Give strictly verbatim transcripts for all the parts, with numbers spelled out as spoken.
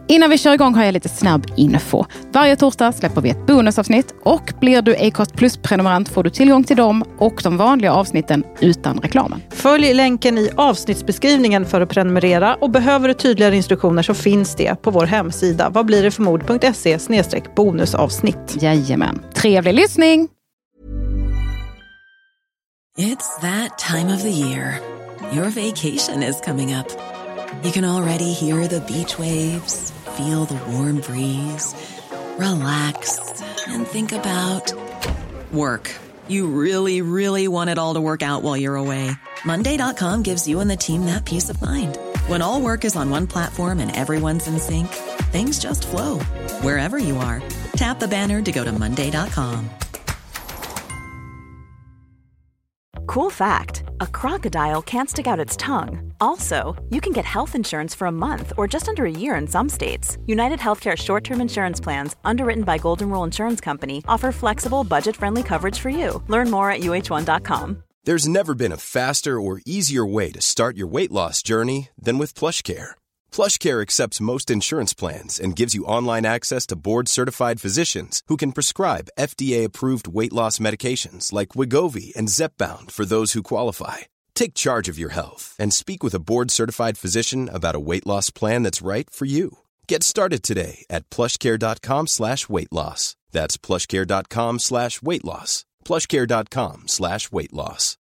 Innan vi kör igång har jag lite snabb info. Varje torsdag släpper vi ett bonusavsnitt och blir du Acast Plus-prenumerant får du tillgång till dem och de vanliga avsnitten utan reklamen. Följ länken i avsnittsbeskrivningen för att prenumerera och behöver du tydligare instruktioner så finns det på vår hemsida vad blir det för mod punkt se slash bonusavsnitt. Jajamän. Trevlig lyssning! It's that time of the year. Your vacation is coming up. You can already hear the beach waves, feel the warm breeze, relax, and think about work. You really, really want it all to work out while you're away. Monday dot com gives you and the team that peace of mind. When all work is on one platform and everyone's in sync, things just flow. Wherever you are, tap the banner to go to monday dot com. Cool fact, a crocodile can't stick out its tongue. Also, you can get health insurance for a month or just under a year in some states. United Healthcare short-term insurance plans, underwritten by Golden Rule Insurance Company, offer flexible, budget-friendly coverage for you. Learn more at U H one dot com. There's never been a faster or easier way to start your weight loss journey than with PlushCare. PlushCare accepts most insurance plans and gives you online access to board-certified physicians who can prescribe F D A-approved weight loss medications like Wegovy and Zepbound for those who qualify. Take charge of your health and speak with a board-certified physician about a weight loss plan that's right for you. Get started today at plushcare.com slash weight loss. That's plushcare.com slash weight loss. plushcare.com slash weight loss.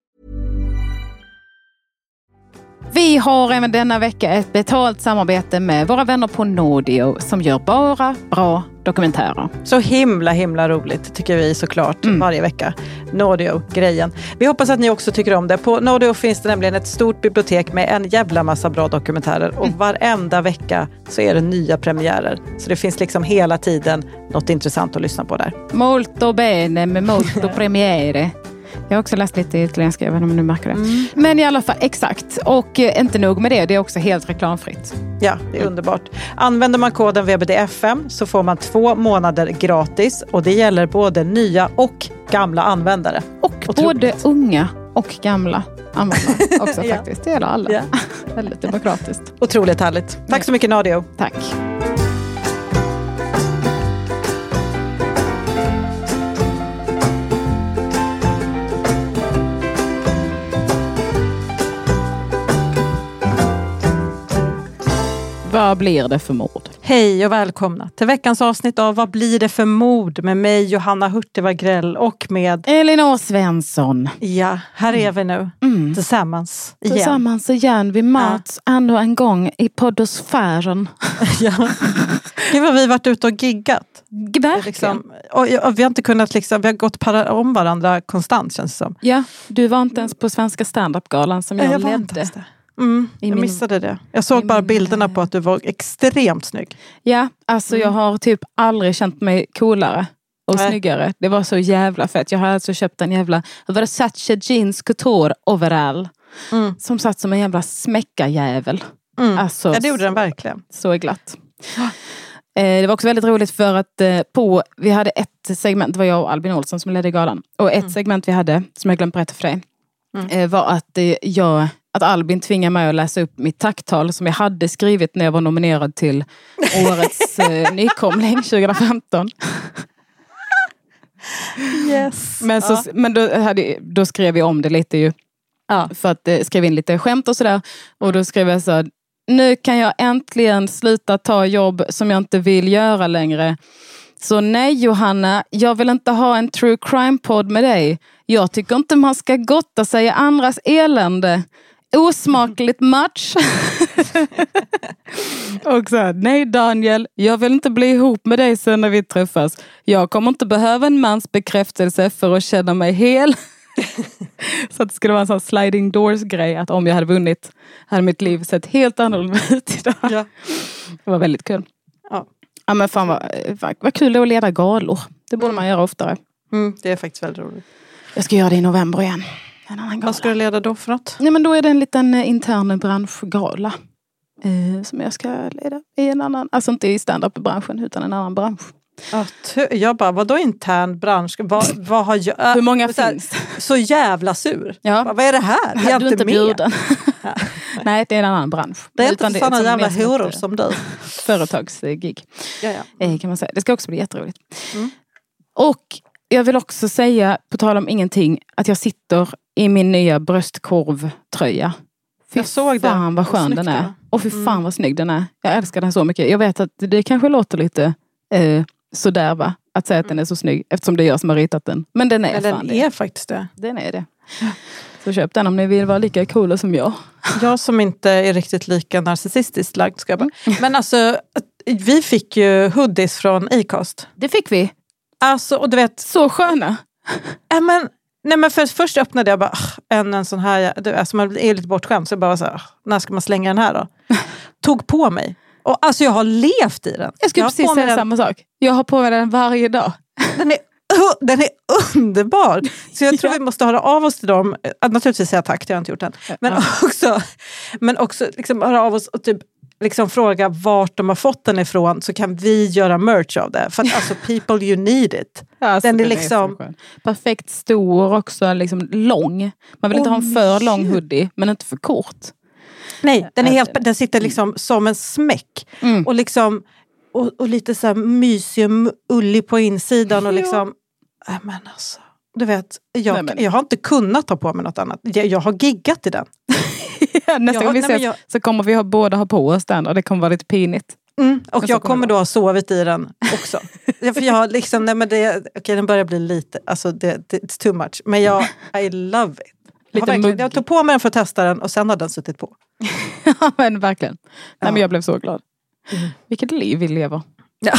Vi har även denna vecka ett betalt samarbete med våra vänner på Nordio som gör bara bra dokumentärer. Så himla, himla roligt tycker vi såklart mm. varje vecka. Nordio-grejen. Vi hoppas att ni också tycker om det. På Nordio finns det nämligen ett stort bibliotek med en jävla massa bra dokumentärer. Och mm. varenda vecka så är det nya premiärer. Så det finns liksom hela tiden något intressant att lyssna på där. Molto bene med molto premiere. Jag har också läst lite italienska, jag vet inte om du märker det. Mm. Men i alla fall, exakt. Och eh, inte nog med det, det är också helt reklamfritt. Ja, det är mm. underbart. Använder man koden V B D F M så får man två månader gratis. Och det gäller både nya och gamla användare. Och Otroligt. Både unga och gamla användare också ja. Faktiskt. Det gäller alla. Ja. Väldigt demokratiskt. Otroligt härligt. Tack ja. så mycket Nordio. Tack. Vad blir det för mord? Hej och välkomna till veckans avsnitt av Vad blir det för mord? Med mig Johanna Hurtig-Wagrell och med Elinor Svensson. Ja, här är vi nu. Mm. Tillsammans igen. Tillsammans igen. Vi möts ja. ännu en gång i poddosfären. Ja. Gud vad vi har varit ute och giggat. Verkligen. Liksom, och, och vi har inte kunnat liksom, vi har gått para om varandra konstant känns det som. Ja, du var inte ens på Svenska stand-up-galan som jag, jag ledde. Mm, jag min, missade det. Jag såg bara min, bilderna på att du var extremt snygg. Ja, alltså mm. jag har typ aldrig känt mig coolare och Nej. snyggare. Det var så jävla fett. Jag har alltså köpt en jävla Versace jeans couture overall. Mm. Som satt som en jävla smäckarjävel. Mm. Alltså, ja, det gjorde den verkligen. Så glatt. Det var också väldigt roligt för att på, vi hade ett segment, det var jag och Albin Olsson som ledde galan. Och ett mm. segment vi hade, som jag glömt berätta för dig, mm. var att jag... Att Albin tvingade mig att läsa upp mitt tacktal som jag hade skrivit när jag var nominerad till årets eh, nykomling tjugo femton. Yes. Men, så, ja. men då, hade, då skrev jag om det lite ju. Ja. För att eh, skrev in lite skämt och sådär. Och då skrev jag så här: nu kan jag äntligen sluta ta jobb som jag inte vill göra längre. Så nej Johanna, jag vill inte ha en true crime-podd med dig. Jag tycker inte man ska gotta sig i andras elände. Osmakligt match. Och så här, nej Daniel, jag vill inte bli ihop med dig sen när vi träffas. Jag kommer inte behöva en mans bekräftelse för att känna mig hel. Så att det skulle vara en sån sliding doors grej, att om jag hade vunnit hade mitt liv sett helt annorlunda ut idag. Ja. Det var väldigt kul. Ja. Ja men fan vad, vad, vad kul det är att leda galor. Det borde man göra oftare. Mm, det är faktiskt väldigt roligt. Jag ska göra det i november igen. Vad ska du leda då för något? Nej men då är det en liten eh, intern branschgala. Eh, som jag ska leda i en annan, alltså inte i stand-up-branschen utan en annan bransch. Ja, jag bara, vadå intern bransch? Vad, vad har jag... Hur många så här, finns? Så jävla sur. Ja. Bara, vad är det här? Jag är du inte bjuden? Ja. Nej Nej, det är en annan bransch. Det är Utan inte sådana jävla mer som horor ett, som du. Företagsgig. Ja, ja. Eh, kan man säga. Det ska också bli jätteroligt. Mm. Och jag vill också säga, på tal om ingenting, att jag sitter i min nya bröstkorvtröja. Fy Jag såg fan det. vad skön Vad den snyggt är. det. Och fy fan Mm. vad snygg den är. Jag älskar den så mycket. Jag vet att det kanske låter lite eh, sådär va. Att säga att den är så snygg. Eftersom det är jag som har ritat den. Men den är Men fan den det. är faktiskt det. Den är det. Så köp den om ni vill vara lika coola som jag. Jag som inte är riktigt lika narcissistiskt lagd ska jag bara. Men alltså, vi fick ju hoodies från Acast. Det fick vi. Alltså, och du vet... Så sköna. Ja, men, nej, men för, först öppnade jag bara, en, en sån här, du, alltså man är lite bortskämd, så jag bara så här, när ska man slänga den här då? Tog på mig. Och alltså jag har levt i den. Jag skulle jag precis säga den. samma sak. Jag har på mig den varje dag. Den är, den är underbar. Så jag tror ja. vi måste höra av oss till dem. Naturligtvis säga tack, jag har inte gjort den. Men ja. också, men också liksom höra av oss och typ liksom fråga vart de har fått den ifrån, så kan vi göra merch av det. För att alltså, people you need it. Alltså, den är den liksom... är perfekt stor också, liksom lång. Man vill inte oh, ha en för lång hoodie, men inte för kort. Nej, den, är helt, den sitter liksom som en smäck. Mm. Och liksom och, och lite så här mysig och ullig på insidan. Och liksom, ja. äh, men alltså, du vet, jag, Nej, men... jag har inte kunnat ta på mig något annat. Jag, jag har giggat i den. ja, nästa jag, gång vi nej, ses jag... så kommer vi ha, båda ha på oss den och det kommer vara lite pinigt. Mm, och jag kommer då ha sovit i den också. För jag har liksom, nej men det, okej okay, den börjar bli lite, alltså det, det, it's too much. Men jag, I love it. Jag, jag tog på mig den för att testa den och sen har den suttit på. Ja men verkligen. Nej ja. men jag blev så glad. Mm. Vilket liv vi lever. Ja,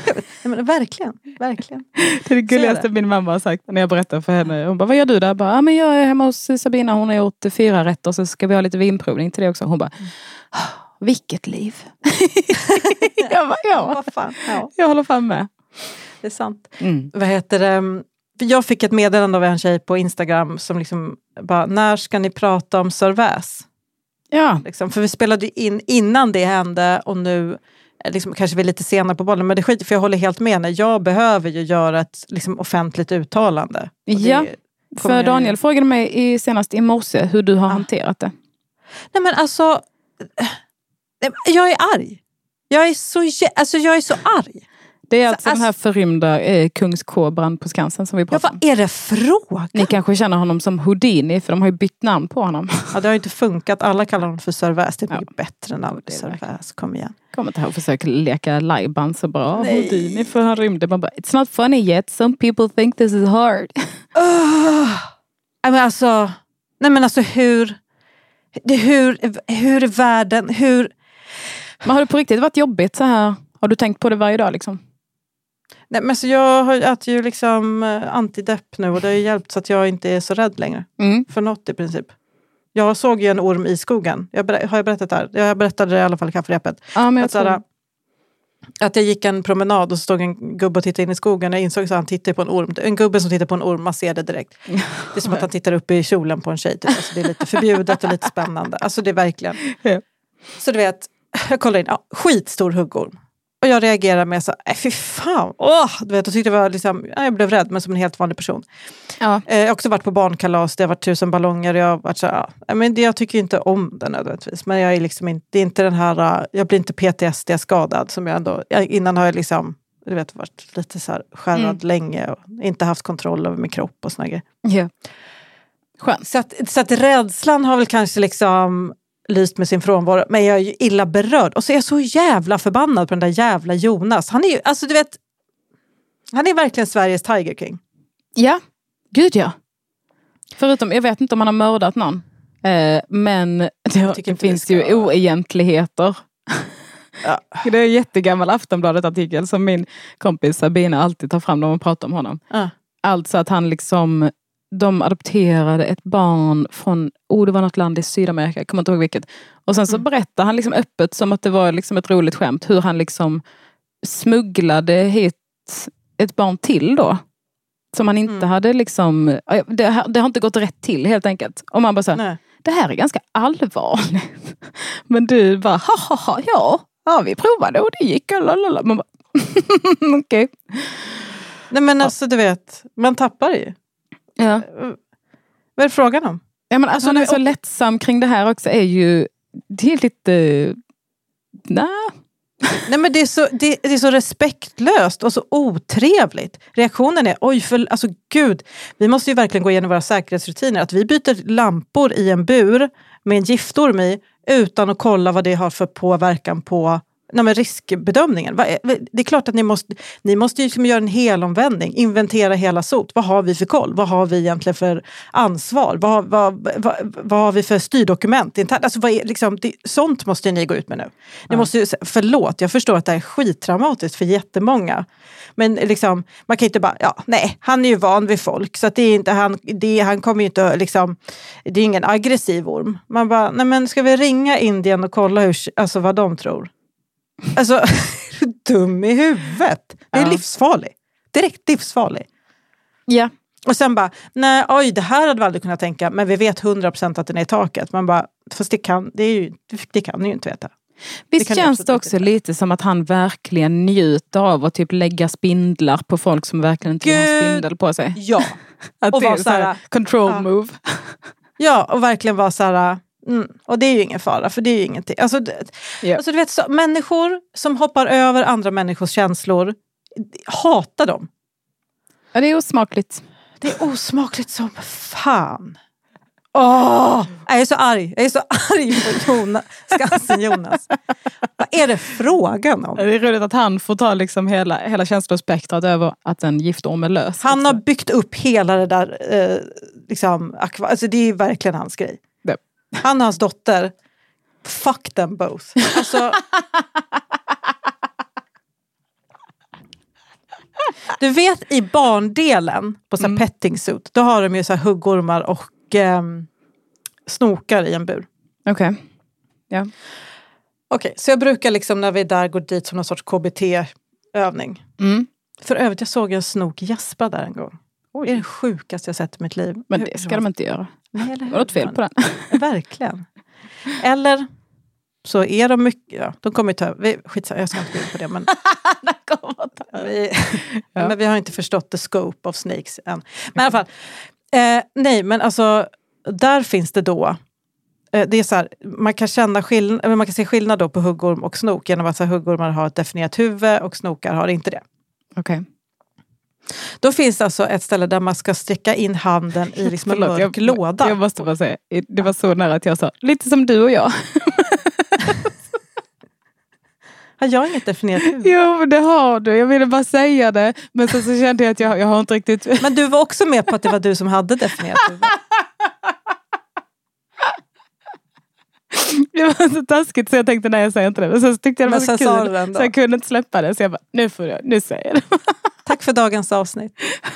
men verkligen, verkligen. Det är det gulligaste min mamma har sagt när jag berättar för henne. Hon bara, vad gör du där? Jag bara, ja, men jag är hemma hos Sabina, hon har gjort fyra rätter och så ska vi ha lite vinprovning till det också. Hon bara, vilket liv. jag bara, ja. Vad fan, ja. Jag håller fan med. Det är sant. Mm. Vad heter det? Jag fick ett meddelande av en tjej på Instagram som liksom bara, när ska ni prata om Servais? Ja. Liksom, för vi spelade in innan det hände och nu liksom, kanske vi är lite senare på bollen. Men det skiter, för jag håller helt med. Jag behöver ju göra ett liksom, offentligt uttalande. Ja, för Daniel jag... frågade mig i, senast i morse hur du har ah. hanterat det. Nej men alltså, jag är arg. Jag är så, alltså, jag är så arg. Det är alltså, alltså den här förrymda eh, kungskobran på Skansen som vi pratar om. Ja, vad är det frågan? Ni kanske känner honom som Houdini, för de har ju bytt namn på honom. Ja, det har ju inte funkat. Alla kallar honom för Servais. Det är mycket ja. bättre namn. Servais, kom igen. Kommer inte här och försöka leka lajban så bra. Nej. Houdini, för han rymde. Man bara, it's not funny yet. Some people think this is hard. Uh, men alltså, nej men alltså hur, hur, hur är världen, hur... Men har det på riktigt varit jobbigt så här? Har du tänkt på det varje dag liksom? Nej, men så jag har ätit ju liksom antidepp nu och det har ju hjälpt så att jag inte är så rädd längre. Mm. För något i princip. Jag såg ju en orm i skogen. Jag ber- har jag berättat det här? Jag berättade det i alla fall i kafferepet. Ja, men jag att, såhär, att jag gick en promenad och så stod en gubbe och tittade in i skogen. Jag insåg att han tittade på en orm. En gubbe som tittar på en orm, man ser det direkt. Det är som att han tittar upp i kjolen på en tjej. Typ. Alltså, det är lite förbjudet och lite spännande. Alltså det är verkligen. Ja. Så du vet, jag kollar in. Ja, skitstor huggorm. Och jag reagerar med så här, fy fan. Åh, du vet, jag tyckte det var liksom, jag blev rädd, men som en helt vanlig person. Ja. Eh, jag har också varit på barnkalas, det har varit tusen ballonger. Jag har varit så här, ja, men det, jag tycker inte om det nödvändigtvis. Men jag är liksom inte, det är inte den här, jag blir inte P T S D-skadad som jag ändå, jag, innan har jag liksom, du vet, varit lite så här skärrad mm. länge och inte haft kontroll över min kropp och såna grejer. Ja. Skönt. Så att, så att rädslan har väl kanske liksom lyst med sin frånvaro, men jag är ju illa berörd. Och så är jag så jävla förbannad på den där jävla Jonas. Han är ju, alltså du vet, han är verkligen Sveriges Tiger King. Ja, gud ja. Förutom, jag vet inte om han har mördat någon. Eh, men det, det finns det ju oegentligheter. Ja. Det är en jättegammal Aftonbladet-artikel som min kompis Sabina alltid tar fram när man pratar om honom. Ja. Alltså att han liksom, de adopterade ett barn från, oh det var något land i Sydamerika, jag kommer inte ihåg vilket. Och sen så mm. berättar han liksom öppet som att det var liksom ett roligt skämt hur han liksom smugglade hit ett barn till då. Som han inte mm. hade liksom, det, det har inte gått rätt till helt enkelt. Och man bara så här, det här är ganska allvarligt. Men du bara, ha ha ha, ja, ja vi provade och det gick. Lalala. Man bara, okej. Okay. Nej men alltså du vet, man tappar ju. Ja. Vad är det frågan om? Ja, men alltså, han är så lättsam kring det här också är ju det är lite... Nej. Nej, men det är, så, det, det är så respektlöst och så otrevligt. Reaktionen är, oj, för, alltså gud, vi måste ju verkligen gå igenom våra säkerhetsrutiner. Att vi byter lampor i en bur med en giftorm i utan att kolla vad det har för påverkan på nej, men riskbedömningen. Det är klart att ni måste, ni måste ju liksom göra en helomvändning, inventera hela sot. Vad har vi för koll? Vad har vi egentligen för ansvar? Vad, vad, vad, vad har vi för styrdokument? Alltså, vad är, liksom, det, sånt måste ni gå ut med nu. Ni ja. måste ju, förlåt, jag förstår att det är skittraumatiskt för jättemånga. Men liksom, man kan inte bara, ja, nej, han är ju van vid folk. Så att det är inte, han, det, han kommer ju inte, liksom, det är ingen aggressiv orm. Man bara, nej men ska vi ringa Indien och kolla hur, alltså, vad de tror? Alltså, dum i huvudet. Det är ja. livsfarlig. Direkt livsfarlig. Ja. Och sen bara, nej, oj, det här hade vi aldrig kunnat tänka. Men vi vet hundra procent att den är i taket. Man bara, fast det kan, det är ju, det kan ni ju inte veta. Visst det känns det också inte. Lite som att han verkligen njuter av att typ lägga spindlar på folk som verkligen inte Gud. har spindel på sig. Ja. Att och det är så här, control ja. move. Ja, och verkligen vara så här... Mm. Och det är ju ingen fara, för det är ju ingenting. Alltså, yeah. alltså du vet, så, människor som hoppar över andra människors känslor, hatar dem. Ja, det är osmakligt. Det är osmakligt som fan. Åh, jag är så arg. Jag är så arg på Jonas, Skansen Jonas. Vad är det frågan om? Det är roligt att han får ta liksom hela, hela känslospektrat över att en giftorm är lös. Han också. har byggt upp hela det där, eh, liksom, alltså det är verkligen hans grej. Det. Han och hans dotter, fuck them both. Alltså... Du vet, i barndelen på så här mm. petting suit, då har de ju så här huggormar och eh, snokar i en bur. Okej. Okay. Ja. Okej, okay, så jag brukar liksom när vi där går dit som någon sorts K B T-övning. Mm. För övrigt, jag såg en snok gäspa där en gång. Oj. Det är det sjukaste jag sett i mitt liv. Men det ska de inte göra. Nej, eller hur? Var det något fel på den? Verkligen. Eller så är de mycket... Ja, de kommer ju ta... Vi, skitsamma, jag ska inte gå in på det, men... vi, ja. Men vi har inte förstått the scope of snakes än. Men i alla fall... Eh, nej, men alltså... Där finns det då... Eh, det är så här... Man kan känna skillnad... Man kan se skillnad då på huggorm och snok. Genom att så här, huggormar har ett definierat huvud och snokar har inte det. Okej. Okay. Då finns det alltså ett ställe där man ska sträcka in handen i liksom en mörk jag, låda. Jag måste bara säga, det var så nära att jag sa, lite som du och jag. Har jag inget definierat huvud? Jo, men det har du. Jag ville bara säga det. Men så, så kände jag att jag, jag har inte riktigt... Men du var också med på att det var du som hade definierat huvud. Det var så taskigt så jag tänkte, nej jag säger inte det. Men så tyckte jag det var så kul. Så jag kunde inte släppa det. Så jag bara, nu får jag, nu säger jag det. Tack för dagens avsnitt.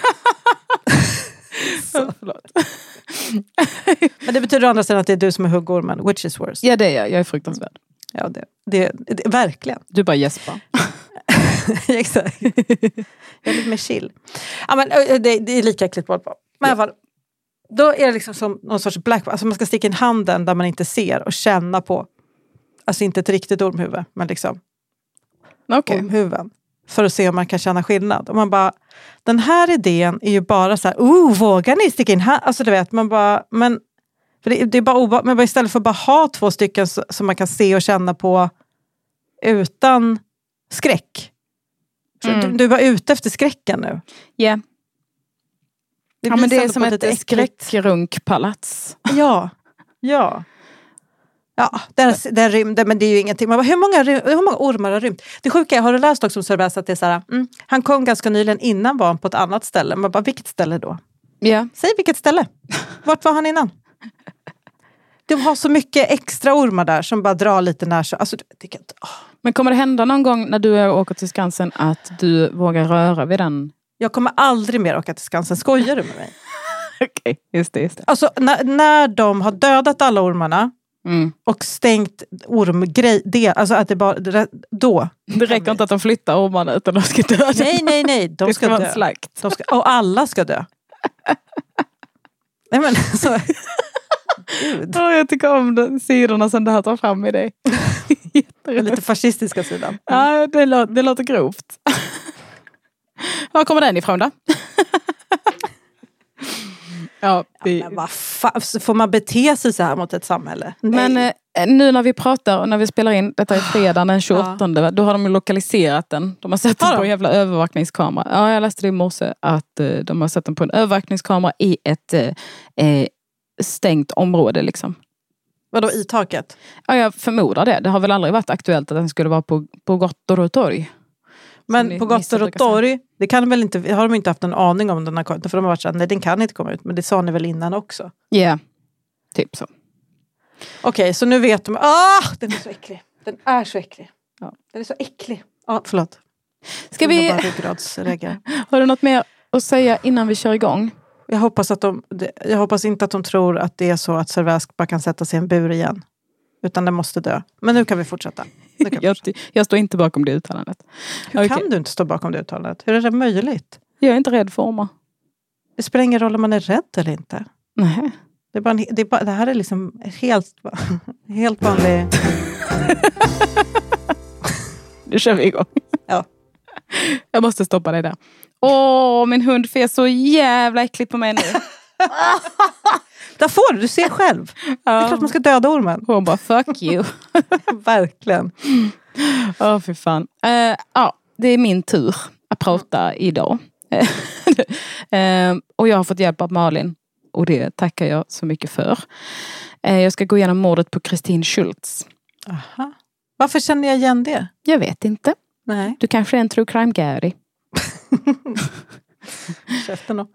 Så. Förlåt. Men det betyder å andra sidan att det är du som är huggormen, which is worse. Ja, det är jag. Jag är fruktansvärd. Ja, det, det, det verkligen. Du bara gäspar. Exakt. Jag är lite mer chill. Ja, men det, det är lika äckligt på. Men i alla fall, då är det liksom som någon sorts black, alltså man ska sticka in handen där man inte ser och känna på, alltså inte ett riktigt ormhuvud, men liksom okay. ormhuvuden. För att se om man kan känna skillnad. Och man bara, den här idén är ju bara så här, oh, vågar ni sticka in här? Alltså du vet, man bara, men för det, det är bara oba, men bara istället för att bara ha två stycken som man kan se och känna på utan skräck. Mm. Du, du är bara ute efter skräcken nu. Ja. Yeah. Ja, men det är som ett, ett skräckrunkpalats. Ja, ja. Ja, den, den rymde, men det är ju ingenting. Man bara, hur, många, hur många ormar har rymt? Det sjuka är, har du läst också om Sir att det är så här, mm, han kom ganska nyligen, innan var han på ett annat ställe. Man bara, vilket ställe då? Yeah. Säg vilket ställe. Vart var han innan? Du har så mycket extra ormar där som bara drar lite när så. Alltså, det kan inte, oh. Men kommer det hända någon gång när du åker till Skansen att du vågar röra vid den? Jag kommer aldrig mer åka till Skansen. Skojar du med mig? Okej, okay, just det, just det. Alltså, när, när de har dödat alla ormarna mm. och stängt ormgrej, det, alltså att det bara, då. Det räcker inte att de flyttar ormarna utan de ska dö. Nej, nej, nej. De det ska, ska dö. vara slakt. De ska, och alla ska dö. Nej, men så... Gud. Oh, jag tycker om de sidorna som det här tar fram i dig. Lite fascistiska sidan. Mm. Ja, det, lå- det låter grovt. Var kommer den ifrån då? Ja, vi... ja, men vad fan, får man bete sig så här mot ett samhälle? Nej. Men eh, nu när vi pratar och när vi spelar in, detta är fredag den tjugoåttonde, ja. Då har de lokaliserat den. De har sett den på en jävla övervakningskamera. Ja, jag läste det i morse att eh, de har sett den på en övervakningskamera i ett eh, stängt område liksom. Vadå, i taket? Ja, jag förmodar det. Det har väl aldrig varit aktuellt att den skulle vara på, på Gottortorg. Men på Gottortorg, det kan väl inte, har de inte haft en aning om den har kommit. För de har varit så här, nej den kan inte komma ut. Men det sa ni väl innan också? Ja, yeah. Typ så. Okej, okay, så nu vet de, ah, den är så äcklig. Den är så äcklig. Ja. Den är så äcklig. Ja, ah, förlåt. Ska vi... Har du något mer att säga innan vi kör igång? Jag hoppas, att de, jag hoppas inte att de tror att det är så att Servask bara kan sätta sig i en bur igen. Utan den måste dö. Men nu kan vi fortsätta. Kan vi jag, fortsätta. jag står inte bakom det uttalandet. Hur okay. kan du inte stå bakom det uttalandet? Hur är det möjligt? Jag är inte rädd för ormar. Det spelar ingen roll om man är rädd eller inte. Nej. Det, är bara en, det, är bara, det här är liksom helt, helt vanlig... Nu kör vi igång. Ja. Jag måste stoppa dig där. Åh, min hund fes så jävla äckligt på mig nu. Där får du, du ser själv. Ja. Det är klart man ska döda ormen. Hon bara, fuck you. Verkligen. Åh, oh, för fan. Uh, ja, det är min tur att prata idag. uh, och jag har fått hjälp av Malin. Och det tackar jag så mycket för. Uh, jag ska gå igenom mordet på Christine Schultz. Aha. Varför känner jag igen det? Jag vet inte. Nej. Du kanske är en true crime Gary. Käften då.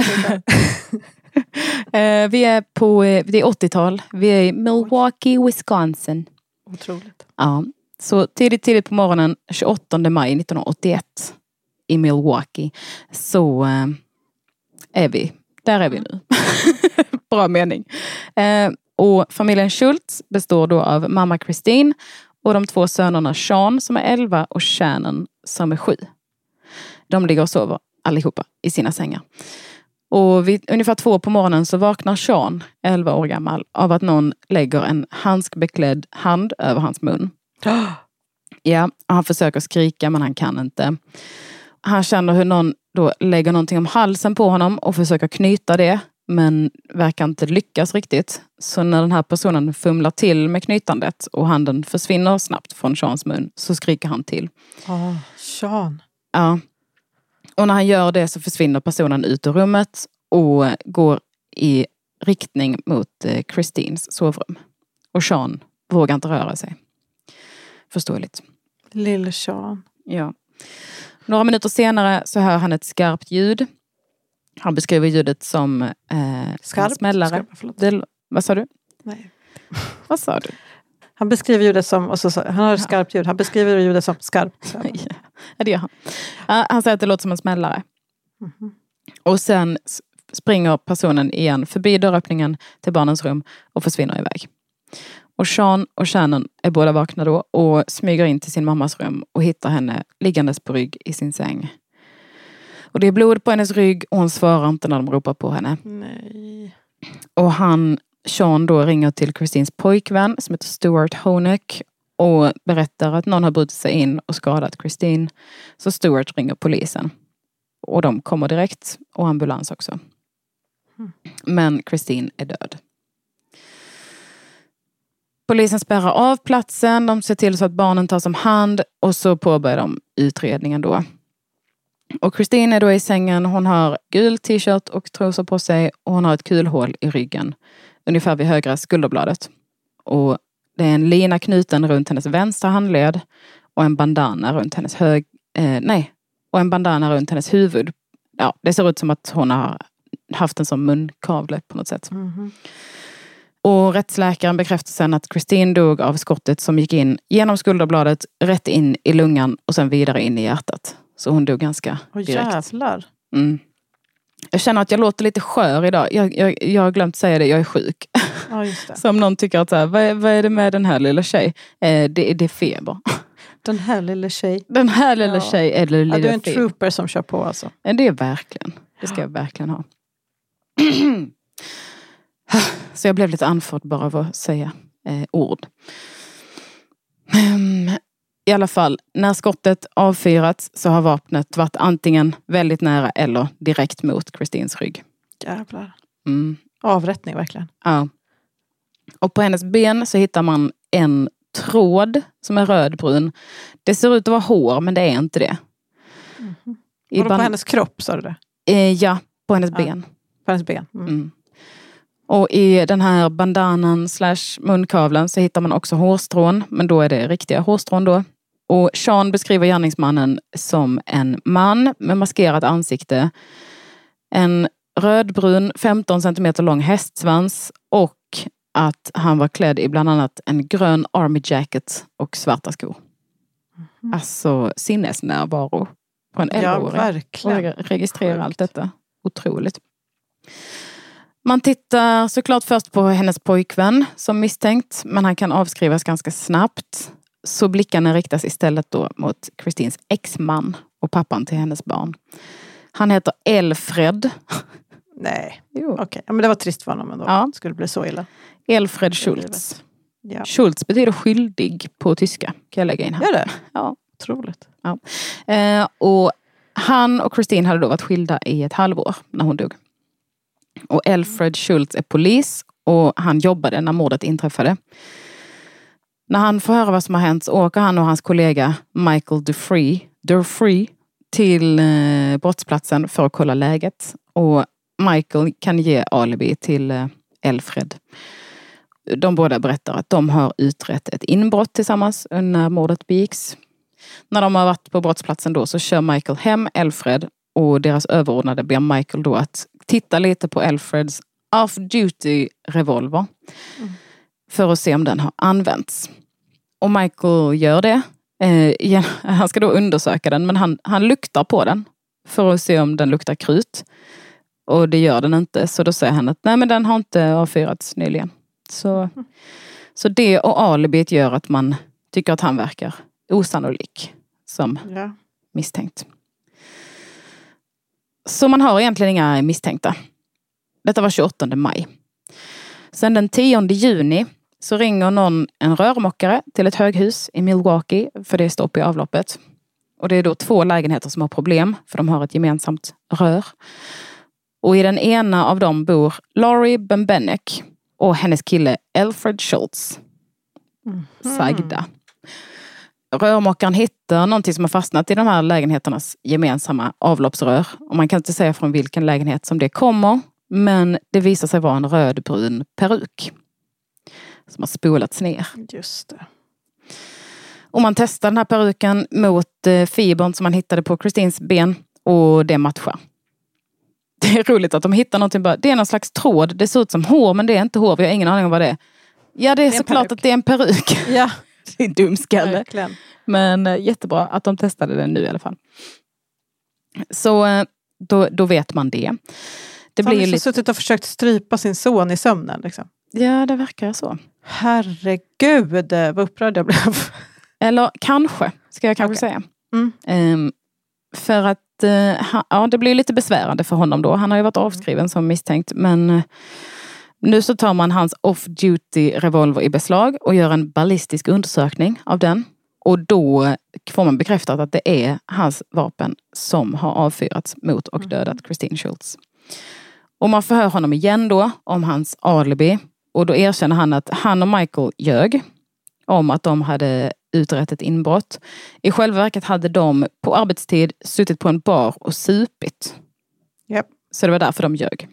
Uh, vi är på, det är åttiotal. Vi är i Milwaukee, Wisconsin. Otroligt. Ja, så tidigt, tidigt på morgonen, tjugoåttonde maj nittonhundraåttioett i Milwaukee, så uh, är vi. Där är vi nu. Bra mening. Uh, och familjen Schultz består då av mamma Christine och de två sönerna Sean som är elva och Shannon som är sju. De ligger och sover allihopa i sina sängar. Och vid ungefär två på morgonen så vaknar Sean, elva år gammal, av att någon lägger en handskbeklädd hand över hans mun. Ja, han försöker skrika men han kan inte. Han känner hur någon då lägger någonting om halsen på honom och försöker knyta det, men verkar inte lyckas riktigt. Så när den här personen fumlar till med knytandet och handen försvinner snabbt från Seans mun så skriker han till. Ja, oh, Sean. Ja. Och när han gör det så försvinner personen ut ur rummet och går i riktning mot Christines sovrum. Och Sean vågar inte röra sig. Förståeligt. Lille Sean. Ja. Några minuter senare så hör han ett skarpt ljud. Han beskriver ljudet som eh, Skarp? en smällare. Skarp, det, vad sa du? Nej. Vad sa du? Han beskriver ljudet som, och så, han har ett skarpt ljud, han beskriver ljudet som skarpt. Ja, det gör han. Uh, han säger att det låter som en smällare. Mm-hmm. Och sen springer personen igen förbi dörröppningen till barnens rum och försvinner iväg. Och Sean och Shannon är båda vakna då och smyger in till sin mammas rum och hittar henne liggandes på rygg i sin säng. Och det är blod på hennes rygg och hon svarar inte när de ropar på henne. Nej. Och han, Sean då, ringer till Christines pojkvän som heter Stuart Honeck och berättar att någon har brutit sig in och skadat Christine. Så Stuart ringer polisen. Och de kommer direkt och ambulans också. Mm. Men Christine är död. Polisen spärrar av platsen, de ser till så att barnen tas om hand och så påbörjar de utredningen då. Och Christine är då i sängen, hon har gul t-shirt och trosor på sig och hon har ett kulhål i ryggen. Ungefär vid högra skulderbladet. Och det är en lina knuten runt hennes vänstra handled och en bandana runt hennes hög... Eh, nej, och en bandana runt hennes huvud. Ja, det ser ut som att hon har haft en sån munkavle på något sätt. Mm-hmm. Och rättsläkaren bekräftar sen att Christine dog av skottet som gick in genom skulderbladet, rätt in i lungan och sen vidare in i hjärtat. Så hon dog ganska direkt. Åh, jävlar. Mm. Jag känner att jag låter lite skör idag. Jag, jag, jag har glömt säga det, jag är sjuk. Ja, just det. Så om någon tycker att så här, vad, är, vad är det med den här lilla tjej? Eh, det, det är feber. Den här lilla tjej. Den här lilla ja. tjej är lilla ja, du är en feber. trooper som kör på alltså. Det är verkligen. Det ska jag verkligen ha. Så jag blev lite andfådd bara av att säga eh, ord. I alla fall, när skottet avfyrats så har vapnet varit antingen väldigt nära eller direkt mot Christines rygg. Jävlar. Mm. Avrättning verkligen. Ja. Och på hennes ben så hittar man en tråd som är rödbrun. Det ser ut att vara hår, men det är inte det. Mm. I Var ban- på hennes kropp, sa du det? Eh, ja, på hennes Ja. ben. På hennes ben. Mm. Mm. Och i den här bandanan slash munkavlen så hittar man också hårstrån. Men då är det riktiga hårstrån då. Och Sean beskriver gärningsmannen som en man med maskerat ansikte. En rödbrun femton centimeter lång hästsvans. Och att han var klädd i bland annat en grön army jacket och svarta skor. Mm. Alltså sinnesnärvaro på en elvaåring. Ja, verkligen. Och registrera allt detta. Otroligt. Man tittar såklart först på hennes pojkvän som misstänkt. Men han kan avskrivas ganska snabbt. Så blickarna riktas istället då mot Christines exman och pappan till hennes barn. Han heter Elfred. Nej, Jo. okej. Okay. Ja, men det var trist för honom ändå. Ja. Det skulle bli så illa. Elfred Schultz. Ja. Schultz betyder skyldig på tyska. Kan jag lägga in här. Gör det? Ja. Otroligt. Ja. Eh, och han och Christine hade då varit skilda i ett halvår när hon dog. Och Elfred Schultz är polis och han jobbade när mordet inträffade. När han får höra vad som har hänt så åker han och hans kollega Michael Dufree, Dufree till eh, brottsplatsen för att kolla läget. Och Michael kan ge alibi till eh, Elfred. De båda berättar att de har utrett ett inbrott tillsammans när mordet begicks. När de har varit på brottsplatsen då så kör Michael hem Elfred och deras överordnade ber Michael då att titta lite på Elfreds off-duty revolver. Mm. För att se om den har använts. Och Michael gör det. Eh, igen, han ska då undersöka den men han, han luktar på den. För att se om den luktar krut. Och det gör den inte. Så då säger han att nej men den har inte avfyrats nyligen. Så, mm. så det och alibit gör att man tycker att han verkar osannolik som ja. misstänkt. Så man har egentligen inga misstänkta. Detta var tjugoåttonde maj. Sen den tionde juni så ringer någon en rörmokare till ett höghus i Milwaukee för det är stopp i avloppet. Och det är då två lägenheter som har problem för de har ett gemensamt rör. Och i den ena av dem bor Laurie Bembenek och hennes kille Elfred Schultz. Mm. Sagda. Rörmokaren hittar någonting som har fastnat i de här lägenheternas gemensamma avloppsrör. Och man kan inte säga från vilken lägenhet som det kommer. Men det visar sig vara en rödbrun peruk. Som har spolats ner. Just det. Och man testar den här peruken mot eh, fibern som man hittade på Christines ben. Och det matchar. Det är roligt att de hittar någonting. Bara, det är någon slags tråd. Det ser ut som hår men det är inte hår. Vi har ingen aning om vad det är. Ja det är, det är såklart att det är en peruk. Ja. Det är dumskalle. Verkligen. Men eh, jättebra att de testade den nu i alla fall. Så eh, då, då vet man det. Det så blir blir lite... suttit och försökt strypa sin son i sömnen liksom. Ja, det verkar så. Herregud, vad upprörd jag blev. Eller kanske, ska jag kanske okay. säga. Mm. Um, för att uh, ja, det blir lite besvärande för honom då. Han har ju varit avskriven mm. som misstänkt. Men uh, nu så tar man hans off-duty revolver i beslag och gör en ballistisk undersökning av den. Och då får man bekräftat att det är hans vapen som har avfyrats mot och dödat Christine Schultz. Och man förhör honom igen då om hans alibi. Och då erkänner han att han och Michael ljög om att de hade utrett ett inbrott. I själva verket hade de på arbetstid suttit på en bar och supit. Yep. Så det var därför de ljög.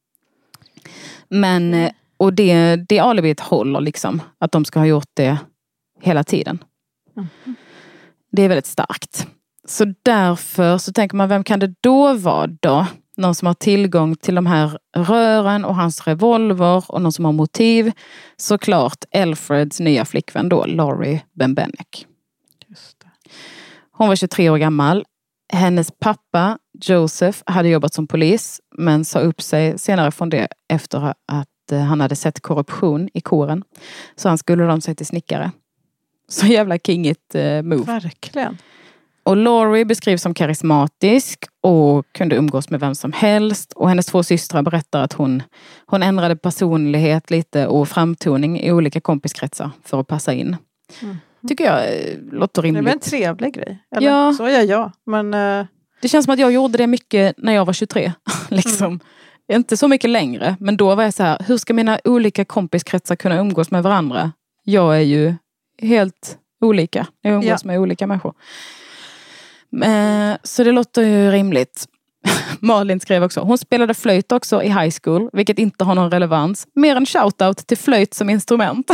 Men, och det, det alibit håller liksom. Att de ska ha gjort det hela tiden. Mm. Det är väldigt starkt. Så därför så tänker man, vem kan det då vara då? Någon som har tillgång till de här rören och hans revolver och någon som har motiv. Såklart Elfreds nya flickvän då, Laurie Bembenek. Just det. Hon var tjugotre år gammal. Hennes pappa, Joseph, hade jobbat som polis men sa upp sig senare från det efter att han hade sett korruption i kåren. Så han skulle de sig till snickare. Så jävla kingigt eh, move. Verkligen. Och Laurie beskrivs som karismatisk och kunde umgås med vem som helst. Och hennes två systrar berättar att hon, hon ändrade personlighet lite och framtoning i olika kompiskretsar för att passa in. Mm. Tycker jag låter rimligt. Det är en trevlig grej. Eller, ja. Så gör jag. Men, uh... det känns som att jag gjorde det mycket när jag var tjugotre. liksom. Inte så mycket längre, men då var jag så här, hur ska mina olika kompiskretsar kunna umgås med varandra? Jag är ju helt olika. Jag umgås ja. med olika människor. Eh, så det låter ju rimligt. Malin skrev också, hon spelade flöjt också i high school, vilket inte har någon relevans. Mer en shoutout till flöjt som instrument.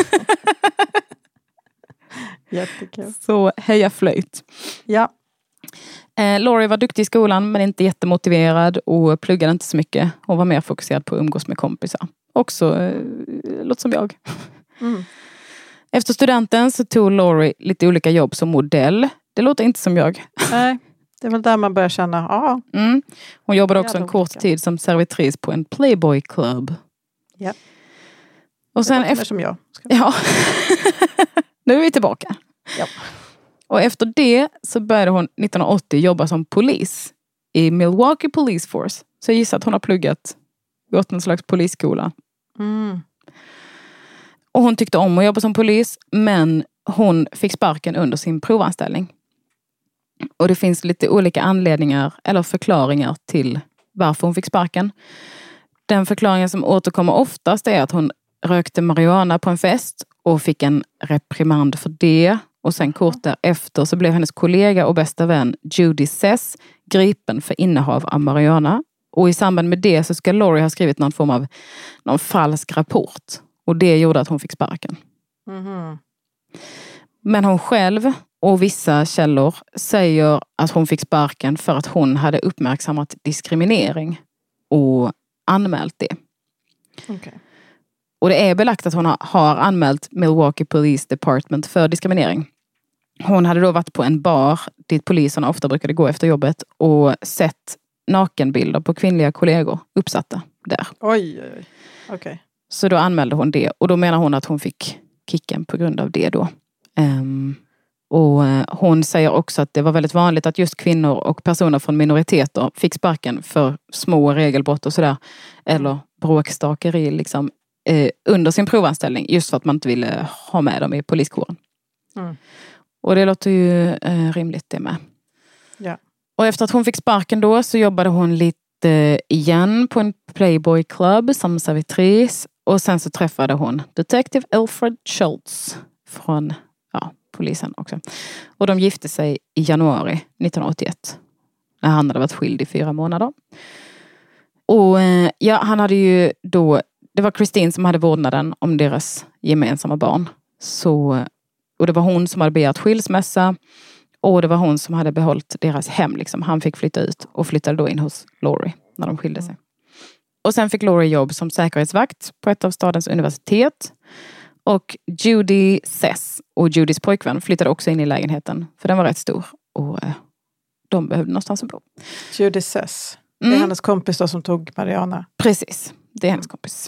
Jättekul. Så heja flöjt. Ja. Eh, Laurie var duktig i skolan men inte jättemotiverad och pluggade inte så mycket. Hon var mer fokuserad på att umgås med kompisar. Också, eh, låt som jag. Mm. Efter studenten så tog Laurie lite olika jobb som modell. Det låter inte som jag. Nej, det är väl där man börjar känna, ja. Mm. Hon jobbade också en kort olika. tid som servitris på en Playboy Club. Ja. Och sen efter... efter... som jag. Ska... Ja. Nu är vi tillbaka. Ja. Och efter det så började hon nittonhundraåttio jobba som polis i Milwaukee Police Force. Så jag gissar att hon har pluggat, gått någon slags polisskola. Mm. Och hon tyckte om att jobba som polis, men hon fick sparken under sin provanställning. Och det finns lite olika anledningar eller förklaringar till varför hon fick sparken. Den förklaringen som återkommer oftast är att hon rökte marijuana på en fest och fick en reprimand för det. Och sen kort därefter så blev hennes kollega och bästa vän Judy Sess gripen för innehav av marijuana. Och i samband med det så ska Laurie ha skrivit någon form av någon falsk rapport. Och det gjorde att hon fick sparken. Mm-hmm. Men hon själv och vissa källor säger att hon fick sparken för att hon hade uppmärksammat diskriminering och anmält det. Okay. Och det är belagt att hon har anmält Milwaukee Police Department för diskriminering. Hon hade då varit på en bar dit poliserna ofta brukade gå efter jobbet och sett nakenbilder på kvinnliga kollegor uppsatta där. Oj, oj, oj. Okej. Okay. Så då anmälde hon det och då menar hon att hon fick kicken på grund av det då. Um, och hon säger också att det var väldigt vanligt att just kvinnor och personer från minoriteter fick sparken för små regelbrott och sådär. Eller bråkstakeri liksom. Eh, under sin provanställning just för att man inte ville ha med dem i poliskåren. Mm. Och det låter ju eh, rimligt det med. Ja. Och efter att hon fick sparken då så jobbade hon lite igen på en Playboy Club som servitris. Och sen så träffade hon Detective Alfred Schultz från ja, polisen också. Och de gifte sig i januari nittonhundraåttioett. När han hade varit skild i fyra månader. Och eh, ja, han hade ju då det var Christine som hade vårdnaden om deras gemensamma barn. Så, och det var hon som hade begärt skilsmässa. Och det var hon som hade behållit deras hem. Liksom. Han fick flytta ut och flyttade då in hos Laurie när de skilde sig. Och sen fick Laurie jobb som säkerhetsvakt på ett av stadens universitet. Och Judy Sess och Judys pojkvän flyttade också in i lägenheten. För den var rätt stor. Och eh, de behövde någonstans att bo. Judy Sess. Det är mm. hennes kompis då som tog Mariana. Precis, det är hennes kompis.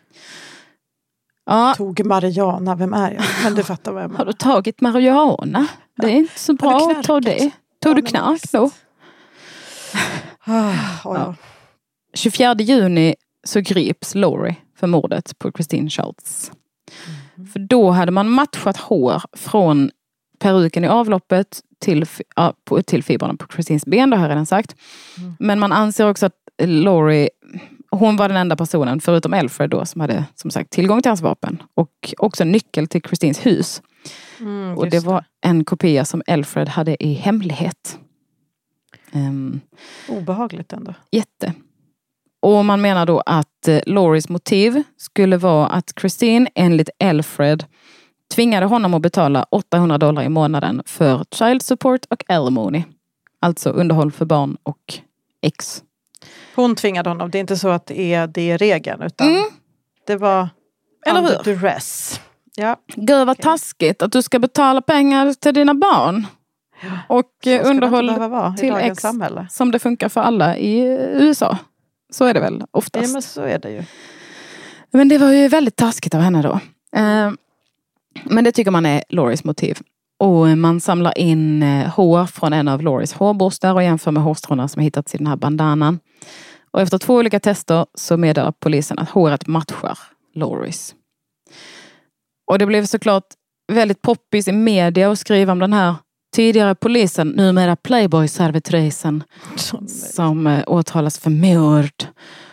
Ja. Tog Mariana, vem är jag? Men du fattar vad jag menar. Har du tagit marijuana? Det är inte så bra att ta det. Tog du knark då? Ah, oh, ja. tjugofjärde juni så grips Laurie för mordet på Christine Schultz. Mm. För då hade man matchat hår från peruken i avloppet till, ja, till fibrerna på Christines ben, det har jag redan sagt. Mm. Men man anser också att Laurie, hon var den enda personen förutom Alfred då som hade som sagt tillgång till hans vapen. Och också nyckel till Christines hus. Mm, och det var en kopia som Alfred hade i hemlighet. Um, Obehagligt ändå. Jätte. Och man menar då att eh, Lauries motiv skulle vara att Christine enligt Alfred tvingade honom att betala åttahundra dollar i månaden för child support och alimony. Alltså underhåll för barn och ex. Hon tvingade honom. Det är inte så att det är, det är regeln utan mm. det var eller under duress. Ja. Gud vad taskigt att du ska betala pengar till dina barn. Ja. Och underhåll till ex samhälle. Som det funkar för alla i U S A. Så är det väl oftast. Ja, men så är det ju. Men det var ju väldigt taskigt av henne då. Eh, men det tycker man är Lauries motiv. Och man samlar in eh, hår från en av Lauries hårborstar och jämför med hårstråna som hittats i den här bandanan. Och efter två olika tester så meddelar polisen att håret matchar Lauries. Och det blev såklart väldigt poppis i media att skriva om den här tidigare polisen, numera Playboy-servitrisen, som eh, åtalas för mord.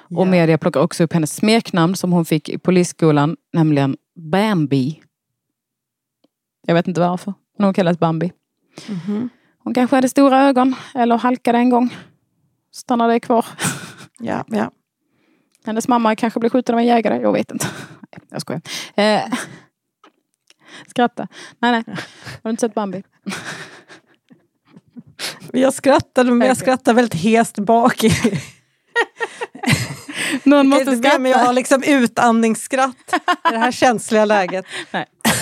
Och yeah. media plockar också upp hennes smeknamn som hon fick i polisskolan, nämligen Bambi. Jag vet inte varför, men hon kallas Bambi. Mm-hmm. Hon kanske hade stora ögon, eller halkade en gång. Stannade kvar. Ja, ja. Hennes mamma kanske blev skjuten av en jägare, jag vet inte. Jag skojar. Eh, skratta. Nej, nej. Har du inte sett Bambi? Jag skrattade, men jag skrattar väldigt hest bak i. Någon måste skratta. Men jag har liksom utandningsskratt i det här känsliga läget. Nej.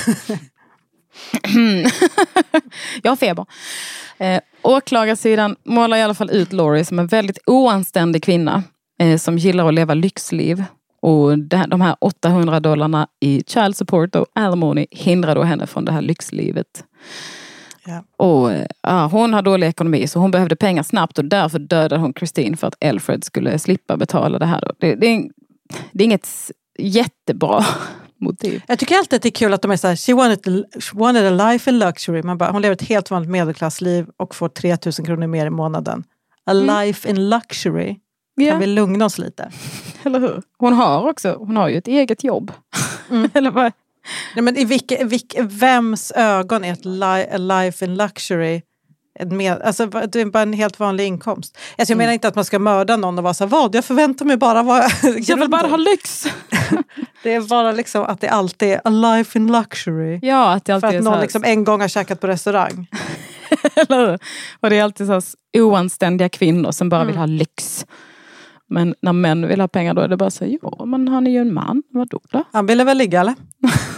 Jag har feber. Eh, åklagarsidan målar i alla fall ut Lori som en väldigt oanständig kvinna eh, som gillar att leva lyxliv. Och det, de här åttahundra dollarna i child support och alimony hindrar då henne från det här lyxlivet. Ja. Och ja, hon har dålig ekonomi så hon behövde pengar snabbt och därför dödade hon Christine för att Alfred skulle slippa betala det här. Då. Det, det, är, det är inget jättebra motiv. Jag tycker alltid att det är kul att de är så här, she wanted, she wanted a life in luxury. Man bara, hon lever ett helt vanligt medelklassliv och får tre tusen kronor mer i månaden. A mm. life in luxury. Kan yeah. vi lugna oss lite? Eller hur? Hon har också, hon har ju ett eget jobb. Mm. Eller vad? Nej, men i vilka, vilka, vems ögon är ett li, a life in luxury? Med, alltså, det är bara en helt vanlig inkomst. Alltså, jag mm. menar inte att man ska mörda någon och vara så här, vad? Jag förväntar mig bara vara... jag vill bara ha lyx. Det är bara liksom att det alltid är a life in luxury. Ja, att det alltid för att någon liksom en gång har käkat på restaurang. Eller, och det är alltid så här oanständiga kvinnor som bara mm. vill ha lyx. Men när män vill ha pengar då är det bara så här, ja, men han är ju en man. Vadå då? Han ville väl ligga, eller?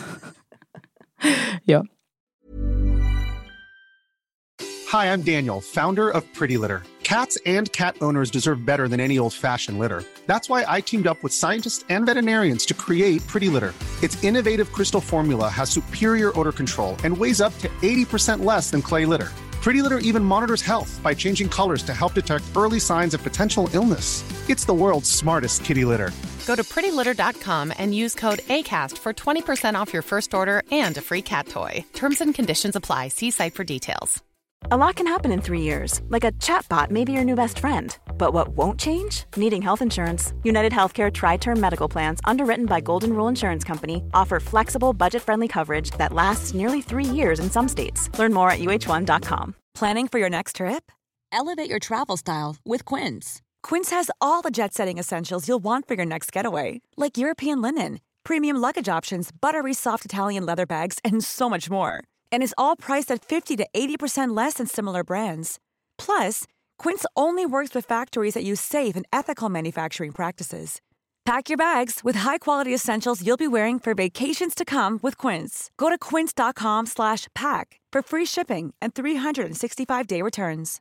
Ja. Hi, I'm Daniel, founder of Pretty Litter. Cats and cat owners deserve better than any old-fashioned litter. That's why I teamed up with scientists and veterinarians to create Pretty Litter. Its innovative crystal formula has superior odor control and weighs up to eighty percent less than clay litter. Pretty Litter even monitors health by changing colors to help detect early signs of potential illness. It's the world's smartest kitty litter. Go to pretty litter dot com and use code ACAST for twenty percent off your first order and a free cat toy. Terms and conditions apply. See site for details. A lot can happen in three years, like a chatbot may be your new best friend. But what won't change? Needing health insurance. United Healthcare Tri-Term Medical Plans, underwritten by Golden Rule Insurance Company, offer flexible, budget-friendly coverage that lasts nearly three years in some states. Learn more at U H one dot com. Planning for your next trip? Elevate your travel style with Quince. Quince has all the jet-setting essentials you'll want for your next getaway, like European linen, premium luggage options, buttery soft Italian leather bags, and so much more. And is all priced at fifty to eighty percent less than similar brands. Plus, Quince only works with factories that use safe and ethical manufacturing practices. Pack your bags with high-quality essentials you'll be wearing for vacations to come with Quince. Go to quince dot com slash pack for free shipping and three sixty-five day returns.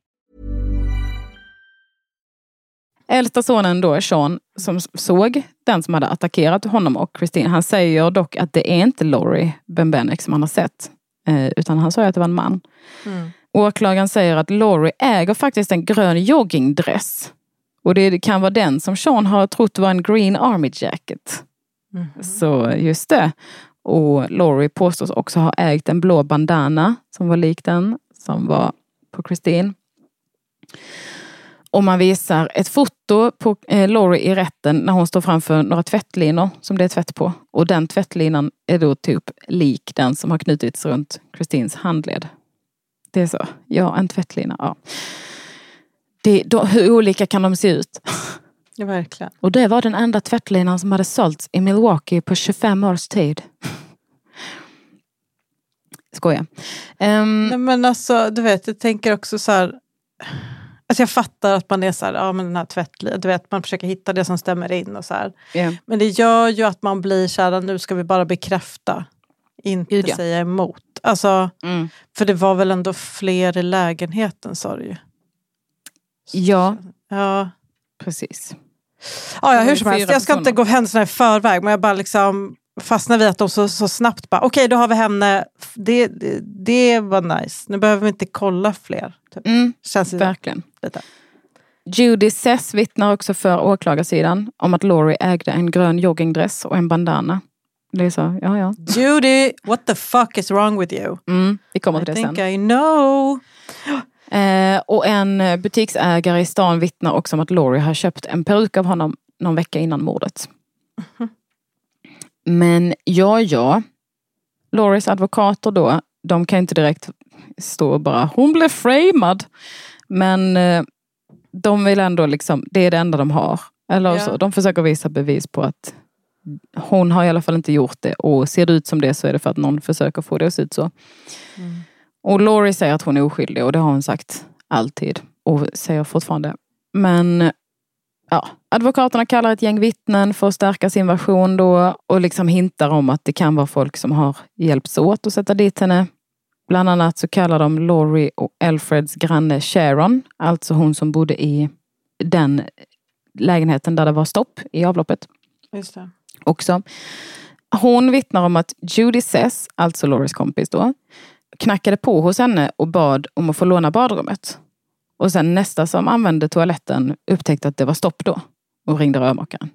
Äldsta sonen då, Sean, som såg den som hade attackerat honom och Christine, han säger dock att det är inte Lori Bembenek som han har sett. Eh, utan han sa att det var en man. Mm. Åklagaren säger att Lori äger faktiskt en grön joggingdress. Och det kan vara den som Sean har trott var en Green Army Jacket. Mm. Så just det. Och Lori påstås också ha ägt en blå bandana som var lik den som var på Christine. Och man visar ett foto på eh, Lori i rätten när hon står framför några tvättlinor som det är tvätt på. Och den tvättlinan är då typ lik den som har knutits runt Christines handled. Det är så. Ja, en tvättlina. Ja. Det, då, hur olika kan de se ut? Ja, verkligen. Och det var den enda tvättlinan som hade sålts i Milwaukee på tjugofem års tid. Skoja. Um, Nej, men alltså, du vet, jag tänker också så här... Alltså jag fattar att man är så här, ja men den här tvättlinan, du vet, man försöker hitta det som stämmer in och så här. Yeah. Men det gör ju att man blir så här, nu ska vi bara bekräfta, inte Gud, ja. säga emot. Alltså, mm. för det var väl ändå fler i lägenheten, sa du ju. Ja. Ja. Precis. Ja, ja hur som helst, jag ska inte gå händelserna i förväg, men jag bara liksom fastnar vid att de så, så snabbt bara, okej okay, då har vi henne, det, det, det var nice. Nu behöver vi inte kolla fler. Typ. Mm, Känns det verkligen. Lite. Judy Sess vittnar också för åklagarsidan om att Lori ägde en grön joggingdress och en bandana. Det är så, ja ja. Judy, what the fuck is wrong with you? Mm, vi kommer till I det sen. I think I know. Eh, och en butiksägare i stan vittnar också om att Lori har köpt en peruk av honom någon vecka innan mordet. Mm. Men ja, ja. Lauries advokater då, de kan inte direkt stå och bara, hon blev framad. Men eh, de vill ändå liksom, det är det enda de har. Eller ja. så, de försöker visa bevis på att hon har i alla fall inte gjort det. Och ser det ut som det så är det för att någon försöker få det att se ut så. Mm. Och Laurie säger att hon är oskyldig och det har hon sagt alltid. Och säger fortfarande. Men ja, advokaterna kallar ett gäng vittnen för att stärka sin version då. Och liksom hintar om att det kan vara folk som har hjälpts åt att sätta dit henne. Bland annat så kallar de Laurie och Alfreds granne Sharon. Alltså hon som bodde i den lägenheten där det var stopp i avloppet. Just det. Också. Hon vittnar om att Judy Sess, alltså Lauries kompis då, knackade på hos henne och bad om att få låna badrummet. Och sen nästa som använde toaletten upptäckte att det var stopp då. Och ringde rörmokaren.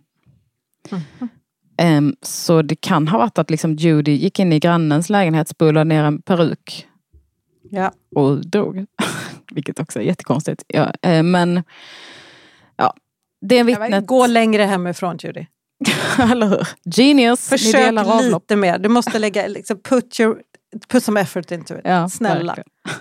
Mm. Um, så det kan ha varit att liksom Judy gick in i grannens lägenhet, spolade ner en peruk. Ja. Och dog. Vilket också är jättekonstigt. Ja, uh, men ja, det vittnet... Gå längre hemifrån, Judy. Eller hur? Genius. Försök lite mer. Du måste lägga, liksom, put, your, put some effort into it. Ja, snälla.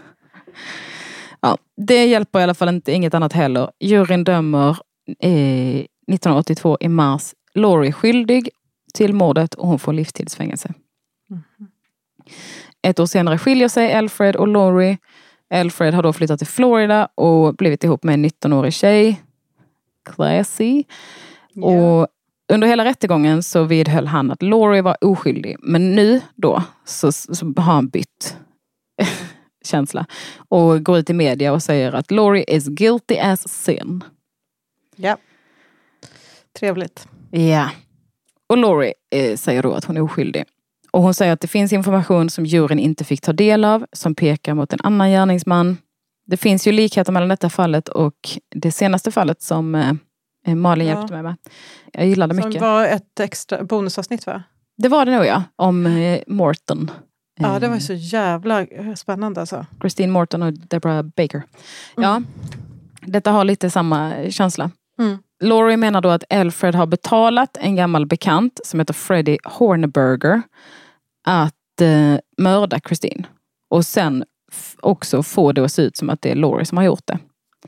Ja, det hjälper i alla fall inte, inget annat heller. Juryn dömer eh, nittonhundraåttiotvå i mars Laurie skyldig till mordet och hon får livstidsfängelse. Mm. Ett år senare skiljer sig Alfred och Laurie. Alfred har då flyttat till Florida och blivit ihop med en nittonårig tjej. Classy. Yeah. Och under hela rättegången så vidhöll han att Laurie var oskyldig. Men nu då så, så har han bytt känsla. Och går ut i media och säger att Laurie is guilty as sin. Ja. Trevligt. Ja. Och Laurie eh, säger då att hon är oskyldig. Och hon säger att det finns information som juryn inte fick ta del av. Som pekar mot en annan gärningsman. Det finns ju likheter mellan detta fallet och det senaste fallet som... Eh, Malin ja. hjälpte mig med. Jag gillade som mycket. Det var ett extra bonusavsnitt, va? Det var det nog, ja. Om eh, Morton. Ja, det var så jävla spännande alltså. Christine Morton och Deborah Baker. Mm. Ja, detta har lite samma känsla. Mm. Laurie menar då att Alfred har betalat en gammal bekant som heter Freddie Hornberger att eh, mörda Christine. Och sen f- också få det att se ut som att det är Laurie som har gjort det.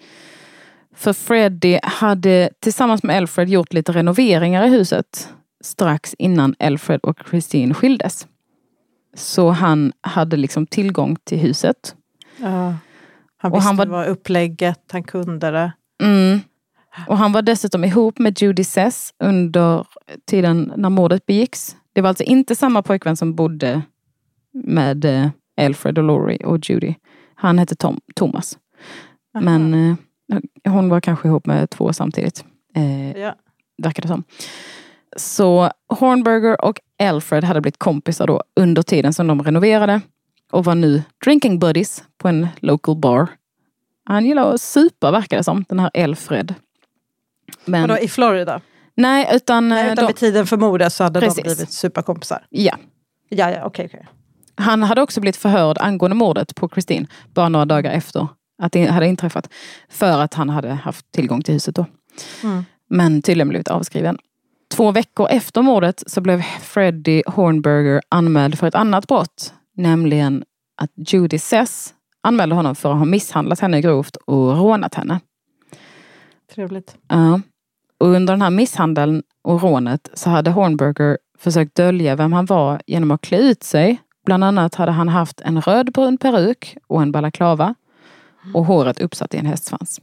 För Freddie hade tillsammans med Alfred gjort lite renoveringar i huset strax innan Alfred och Christine skildes. Så han hade liksom tillgång till huset. Ja, han visste och han var, var upplägget, han kunde det. Mm, och han var dessutom ihop med Judy Sess under tiden när mordet begicks. Det var alltså inte samma pojkvän som bodde med Alfred och Laurie och Judy. Han hette Tom, Thomas. Aha. Men... Hon var kanske ihop med två samtidigt. Eh, ja. Verkar det som. Så Hornberger och Alfred hade blivit kompisar då under tiden som de renoverade. Och var nu drinking buddies på en local bar. Han gillar att supa, verkar det som. Den här Alfred. Men... Vadå, i Florida? Nej, utan... Nej, utan vid tiden för mordet så hade Precis. de blivit superkompisar. Ja. Ja, ja, okej, okej. Han hade också blivit förhörd angående mordet på Christine. Bara några dagar efter att det hade inträffat. För att han hade haft tillgång till huset då. Mm. Men tydligen blivit avskriven. Två veckor efter mordet så blev Freddie Hornberger anmäld för ett annat brott. Nämligen att Judy Sess anmälde honom för att ha misshandlat henne grovt och rånat henne. Trevligt. Ja. Och under den här misshandeln och rånet så hade Hornberger försökt dölja vem han var genom att klä ut sig. Bland annat hade han haft en rödbrun peruk och en balaklava. Och håret uppsatt i en hästsvans.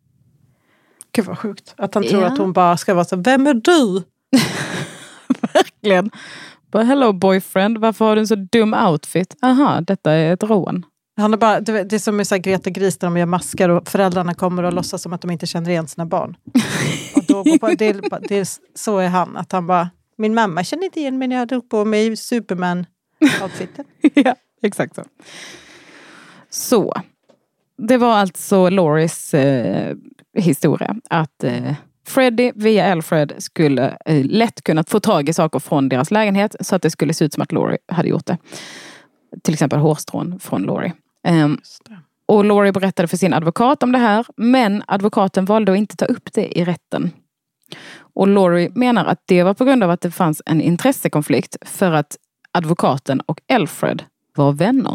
Gud vad sjukt. Att han tror ja. att hon bara ska vara så, vem är du? Verkligen. Bara, hello boyfriend, varför har du en så dum outfit? Aha, detta är ett rån. Han är bara, det är som med så här Greta Gris när de gör maskar och föräldrarna kommer och låtsas som att de inte känner igen sina barn. Och då, det, det är, så är han, att han bara, min mamma känner inte igen mig när jag drog på mig Superman-outfiten. Ja, exakt så. Så. Det var alltså Lauries eh, historia. Att eh, Freddie via Alfred skulle eh, lätt kunna få tag i saker från deras lägenhet. Så att det skulle se ut som att Laurie hade gjort det. Till exempel hårstrån från Laurie. Um, och Laurie berättade för sin advokat om det här. Men advokaten valde att inte ta upp det i rätten. Och Laurie menar att det var på grund av att det fanns en intressekonflikt för att advokaten och Alfred var vänner.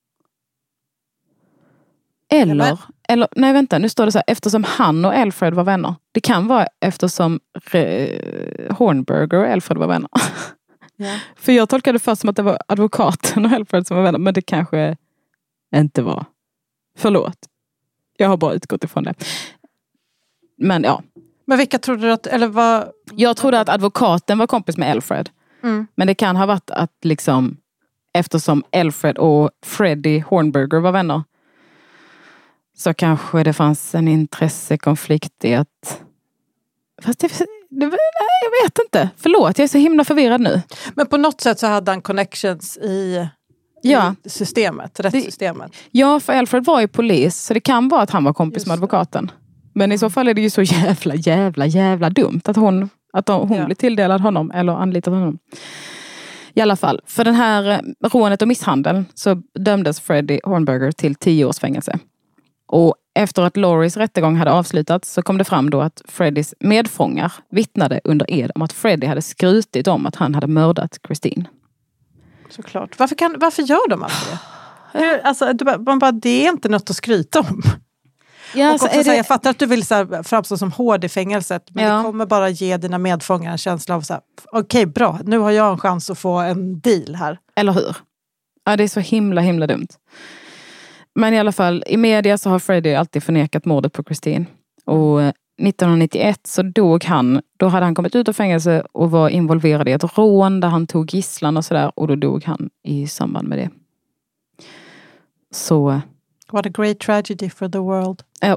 Eller, ja, eller nej vänta, nu står det så här, eftersom han och Alfred var vänner. Det kan vara eftersom eh, Hornberger och Alfred var vänner. Ja. För jag tolkade först som att det var advokaten och Alfred som var vänner, men det kanske inte var. Förlåt. Jag har bara utgått ifrån det. Men ja. Men vilka trodde du att, eller vad? Jag trodde att advokaten var kompis med Alfred. Mm. Men det kan ha varit att liksom, eftersom Alfred och Freddie Hornberger var vänner, så kanske det fanns en intressekonflikt i att... Fast det, det, nej, jag vet inte. Förlåt, jag är så himla förvirrad nu. Men på något sätt så hade han connections i, ja. i systemet, rättssystemet. Det, ja, för Alfred var ju polis, så det kan vara att han var kompis Just med advokaten. Men i så fall är det ju så jävla, jävla, jävla dumt att hon, att hon ja. blir tilldelad honom eller anlitat honom. I alla fall, för den här rånet och misshandeln så dömdes Freddie Hornberger till tio års fängelse. Och efter att Lauries rättegång hade avslutats så kom det fram då att Freddies medfångar vittnade under ed om att Freddie hade skrutit om att han hade mördat Christine. Såklart. Varför, kan, varför gör de alltså det? Hur, alltså, man bara, det är inte något att skryta om. Ja, och också så, det... Jag fattar att du vill så här, framstå som hård i fängelset, men ja. det kommer bara ge dina medfångar en känsla av så här, okej okay, bra, nu har jag en chans att få en deal här. Eller hur? Ja, det är så himla, himla dumt. Men i alla fall, i media så har Freddie alltid förnekat mordet på Christine. Och nittonhundranittioett så dog han. Då hade han kommit ut av fängelse och var involverad i ett rån där han tog gisslan och sådär. Och då dog han i samband med det. Så... What a great tragedy for the world. Ja.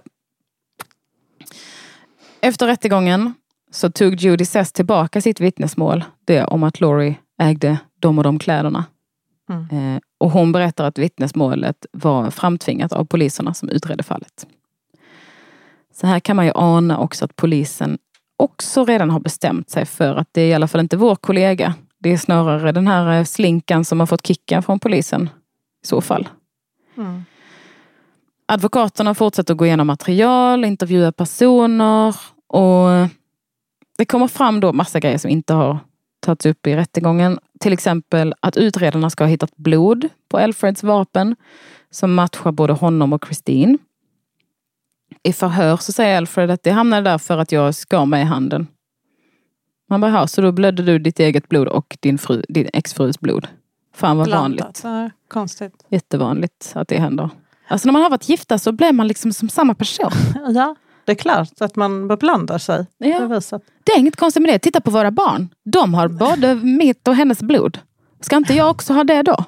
Efter rättegången så tog Judy Sess tillbaka sitt vittnesmål. Det om att Laurie ägde de och de kläderna. Mm. Eh, och hon berättar att vittnesmålet var framtvingat av poliserna som utredde fallet. Så här kan man ju ana också att polisen också redan har bestämt sig för att det är i alla fall inte vår kollega. Det är snarare den här slinkan som har fått kicken från polisen i så fall. Mm. Advokaterna fortsätter att gå igenom material, intervjua personer och det kommer fram då massa grejer som inte har tagits upp i rättegången. Till exempel att utredarna ska ha hittat blod på Alfreds vapen som matchar både honom och Christine. I förhör så säger Alfred att det hamnade där för att jag skar mig i handen. Man bara, ja, så då blödde du ditt eget blod och din, fru, din exfrus blod. Fan vad Blandat. vanligt. Ja, konstigt. Jättevanligt att det händer. Alltså när man har varit gifta så blir man liksom som samma person. Ja, det är klart att man beblandar sig. Ja. Det, det är inget konstigt med det. Titta på våra barn. De har både mitt och hennes blod. Ska inte jag också ha det då?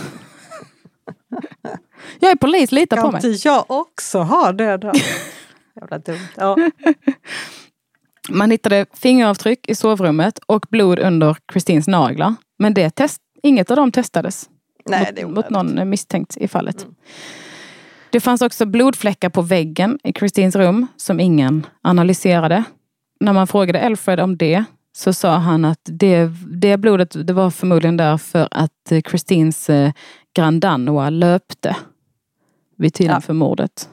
Jag är polis, lita på mig. Kan inte jag också ha det då? Jävla dumt. Ja. Man hittade fingeravtryck i sovrummet och blod under Christines naglar. Men det test, inget av dem testades. Nej, mot, det är mot någon misstänkt i fallet. Mm. Det fanns också blodfläckar på väggen i Christines rum som ingen analyserade. När man frågade Alfred om det så sa han att det, det blodet det var förmodligen där för att Christines eh, Grand Danois löpte vid tiden ja. för mordet.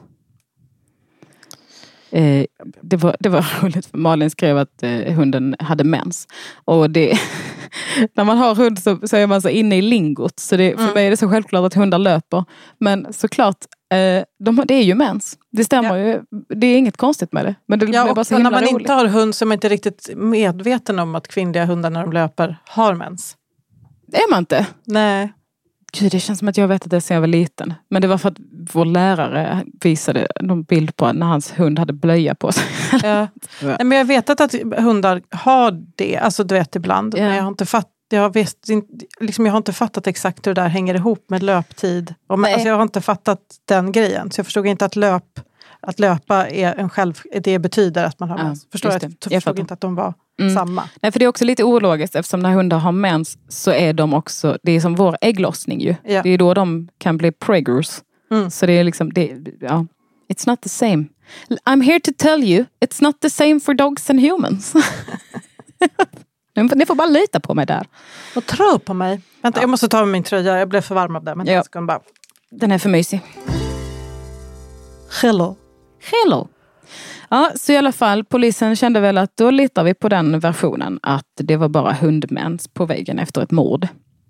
Eh, det, var, det var roligt för Malin skrev att eh, hunden hade mens. Och det... När man har hund så, så är man så inne i lingot. Så det, för mm. mig är det så självklart att hundar löper. Men såklart, eh, de, det är ju mens. Det stämmer ja. ju. Det är inget konstigt med det. Men det ja, blir bara så himla när man roligt. inte har hund så är man inte riktigt medveten om att kvinnliga hundar när de löper har mens. Är man inte? Nej. Gud, det känns som att jag vet att det sen jag var liten. Men det var för att vår lärare visade någon bild på när hans hund hade blöja på sig. Ja. Nej, men jag vet att, att hundar har det. Alltså du vet ibland. Ja. Men jag har inte fattat. Jag, vet, liksom, jag har inte fattat exakt hur det där hänger ihop med löptid. Och, alltså, jag har inte fattat den grejen. Så jag förstod inte att, löp, att löpa är en själv, det betyder att man har mens. Ja, förstår jag, jag förstod jag inte att de var mm. samma. Nej, för det är också lite ologiskt eftersom när hundar har mens så är de också, det är som vår ägglossning ju. Ja. Det är då de kan bli preggers. Mm. Så det är liksom, det, ja, it's not the same. I'm here to tell you, it's not the same for dogs and humans. Ni får bara lita på mig där. Och tro på mig. Vänta, ja. jag måste ta med min tröja. Jag blev för varm av det. Men ja. ska bara... Den är för mysig. Hello. Hello. Ja, så i alla fall, polisen kände väl att då litar vi på den versionen. Att det var bara hundmän på väggen efter ett mord.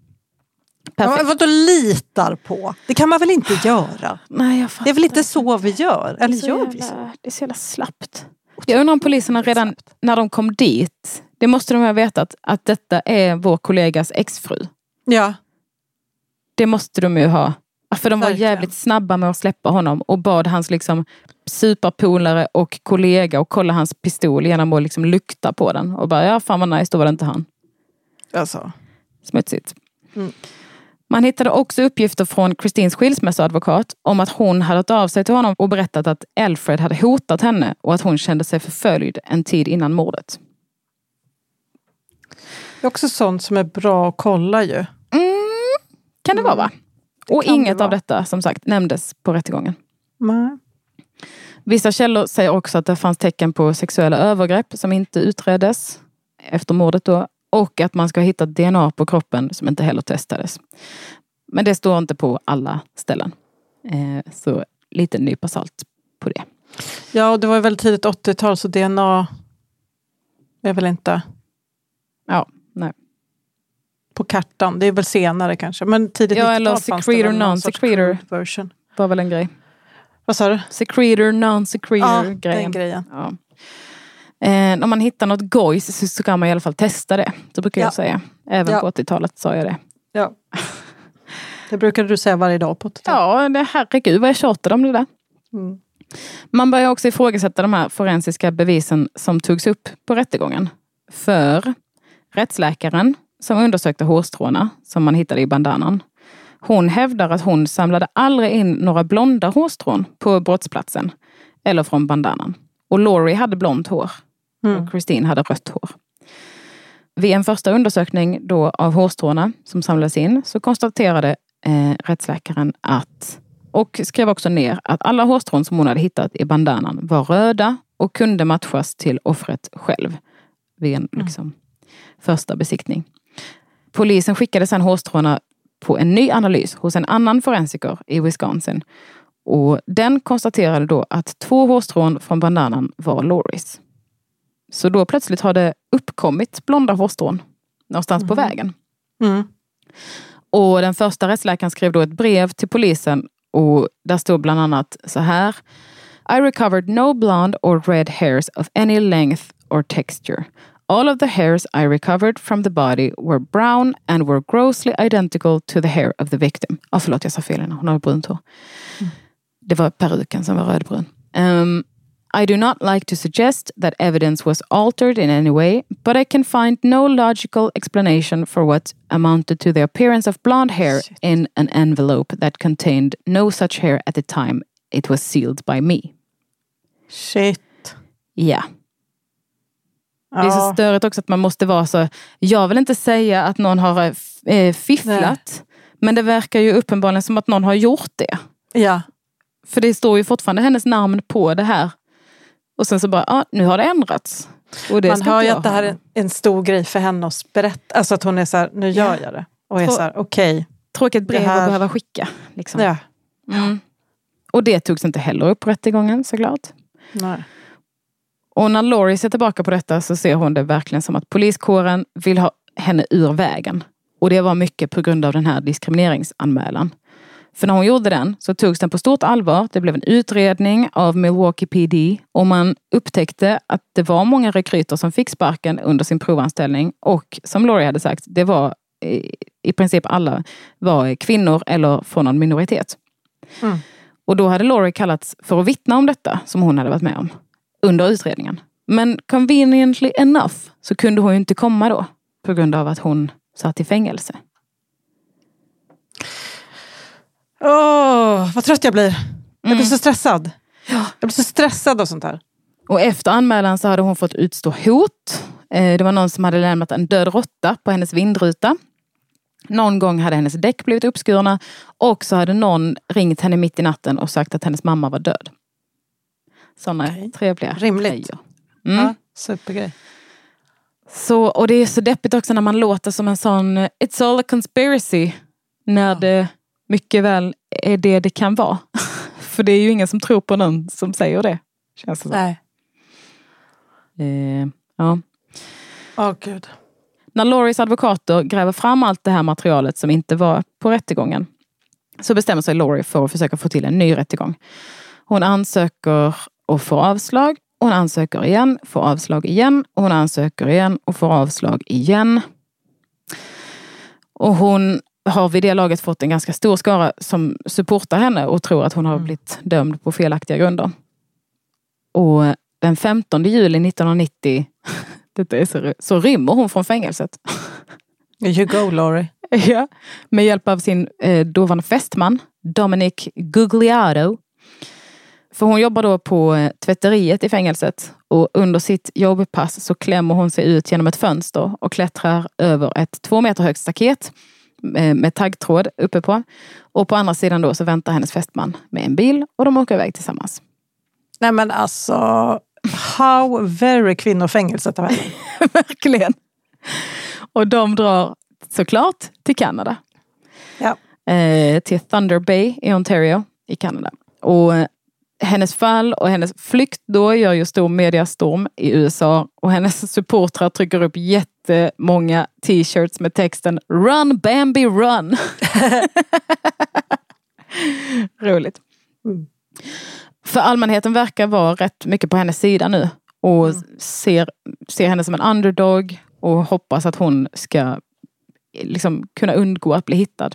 Ja, vad du litar på? Det kan man väl inte göra? Nej, jag fattar. Det är väl inte så vi gör? Eller så gör jävla, vi så? Det är så jävla slappt. Jag undrar om poliserna redan när de kom dit, det måste de ha vetat att detta är vår kollegas exfru. Ja. Det måste de ju ha. För de var Verkligen. jävligt snabba med att släppa honom och bad hans liksom superpolare och kollega och kolla hans pistol genom att liksom lukta på den. Och bara, ja fan vad nice, då var det inte han. Alltså. Smutsigt. Mm. Man hittade också uppgifter från Christines skilsmässoadvokat om att hon hade tagit av sig till honom och berättat att Alfred hade hotat henne och att hon kände sig förföljd en tid innan mordet. Det är också sånt som är bra att kolla ju. Mm, kan det vara va? Det och inget av detta som sagt nämndes på rättegången. Nej. Vissa källor säger också att det fanns tecken på sexuella övergrepp som inte utreddes efter mordet då. Och att man ska hitta D N A på kroppen som inte heller testades. Men det står inte på alla ställen. Eh, så lite nypa salt på det. Ja, och det var ju väldigt tidigt åttiotal så D N A är väl inte... Ja, nej. På kartan. Det är väl senare kanske. Men tidigt ja, nittiotal eller secretor, non-secretor version. Var väl en grej. Vad sa du? Secretor, non-secretor ja, grejen. Den grejen. Ja. Eh, om man hittar något gojs så, så kan man i alla fall testa det. Det brukar ja. jag säga. Även ja. på åttiotalet sa jag det. Ja. Det brukade du säga varje dag på åttiotalet. Ja, det, herregud vad jag tjatade om det där. Mm. Man börjar också ifrågasätta de här forensiska bevisen som togs upp på rättegången. För rättsläkaren som undersökte hårstråna som man hittade i bandanan. Hon hävdar att hon samlade aldrig in några blonda hårstrån på brottsplatsen. Eller från bandanan. Och Laurie hade blont hår. Mm. Och Christine hade rött hår. Vid en första undersökning då av hårstråna som samlades in så konstaterade eh, rättsläkaren att och skrev också ner att alla hårstrån som hon hade hittat i bandanan var röda och kunde matchas till offret själv vid en mm. liksom, första besiktning. Polisen skickade sedan hårstråna på en ny analys hos en annan forensiker i Wisconsin. Och den konstaterade då att två hårstrån från bandanan var Lauries. Så då plötsligt har det uppkommit blonda hårstrån någonstans mm. på vägen. Mm. Och den första rättsläkaren skrev då ett brev till polisen och där stod bland annat så här: I recovered no blonde or red hairs of any length or texture. All of the hairs I recovered from the body were brown and were grossly identical to the hair of the victim. Ja, oh, förlåt, jag sa fel. Hon har brunt hår. Mm. Det var peruken som var rödbrun. Um, I do not like to suggest that evidence was altered in any way, but I can find no logical explanation for what amounted to the appearance of blonde hair Shit. in an envelope that contained no such hair at the time it was sealed by me. Shit. Ja. Ja. Det är så störigt också att man måste vara så... Jag vill inte säga att någon har äh, fifflat, Nej. men det verkar ju uppenbarligen som att någon har gjort det. Ja. För det står ju fortfarande hennes namn på det här. Och sen så bara, ja, ah, nu har det ändrats. Och det Man hör ju att det här är en stor grej för henne att berätta. Alltså att hon är så här, nu gör ja. jag det. Och är Trå- så här, okej. Okay, tråkigt brev här... att behöva skicka. Liksom. Ja. Mm. Och det togs inte heller upp på rättegången såklart. Nej. Och när Laurie ser tillbaka på detta så ser hon det verkligen som att poliskåren vill ha henne ur vägen. Och det var mycket på grund av den här diskrimineringsanmälan. För när hon gjorde den så togs den på stort allvar. Det blev en utredning av Milwaukee P D och man upptäckte att det var många rekryter som fick sparken under sin provanställning. Och som Laurie hade sagt, det var i, i princip alla var kvinnor eller från någon minoritet. Mm. Och då hade Laurie kallats för att vittna om detta som hon hade varit med om under utredningen. Men conveniently enough så kunde hon ju inte komma då på grund av att hon satt i fängelse. Åh, oh, vad trött jag blir. Jag blir mm. så stressad. Ja. Jag blir så stressad av sånt här. Och efter anmälan så hade hon fått utstå hot. Det var någon som hade lämnat en död råtta på hennes vindruta. Någon gång hade hennes däck blivit uppskurna. Och så hade någon ringt henne mitt i natten och sagt att hennes mamma var död. Sådana okay. trevliga Rimligt. grejer. Mm. Ja, supergrej. Så, och det är så deppigt också när man låter som en sån it's all a conspiracy. När ja. det mycket väl är det det kan vara. För det är ju ingen som tror på någon som säger det. Känns det så. Nej. Eh, ja. Åh, gud. När Loris advokater gräver fram allt det här materialet som inte var på rättegången, så bestämmer sig Lori för att försöka få till en ny rättegång. Hon ansöker och får avslag. Hon ansöker igen, får avslag igen. Och hon ansöker igen och får avslag igen. Och hon har vid det laget fått en ganska stor skara som supportar henne och tror att hon har blivit dömd på felaktiga grunder. Och den femtonde juli nittonhundranittio, detta är så, så rymmer hon från fängelset. You go, Lori. Ja, med hjälp av sin eh, dåvarande fästman, Dominic Guglielmo. För hon jobbar då på eh, tvätteriet i fängelset. Och under sitt jobbpass så klämmer hon sig ut genom ett fönster och klättrar över ett två meter högt staket eh, med taggtråd uppe på. Och på andra sidan då så väntar hennes fästman med en bil och de åker iväg tillsammans. Nej men alltså, how very kvinnofängelset av henne. Verkligen. Och de drar såklart till Kanada. Ja. Eh, till Thunder Bay i Ontario i Kanada. Och eh, hennes fall och hennes flykt då gör ju stor mediastorm i U S A. Och hennes supportrar trycker upp jättemånga t-shirts med texten Run Bambi Run. Roligt. Mm. För allmänheten verkar vara rätt mycket på hennes sida nu. Och mm. ser, ser henne som en underdog. Och hoppas att hon ska liksom kunna undgå att bli hittad.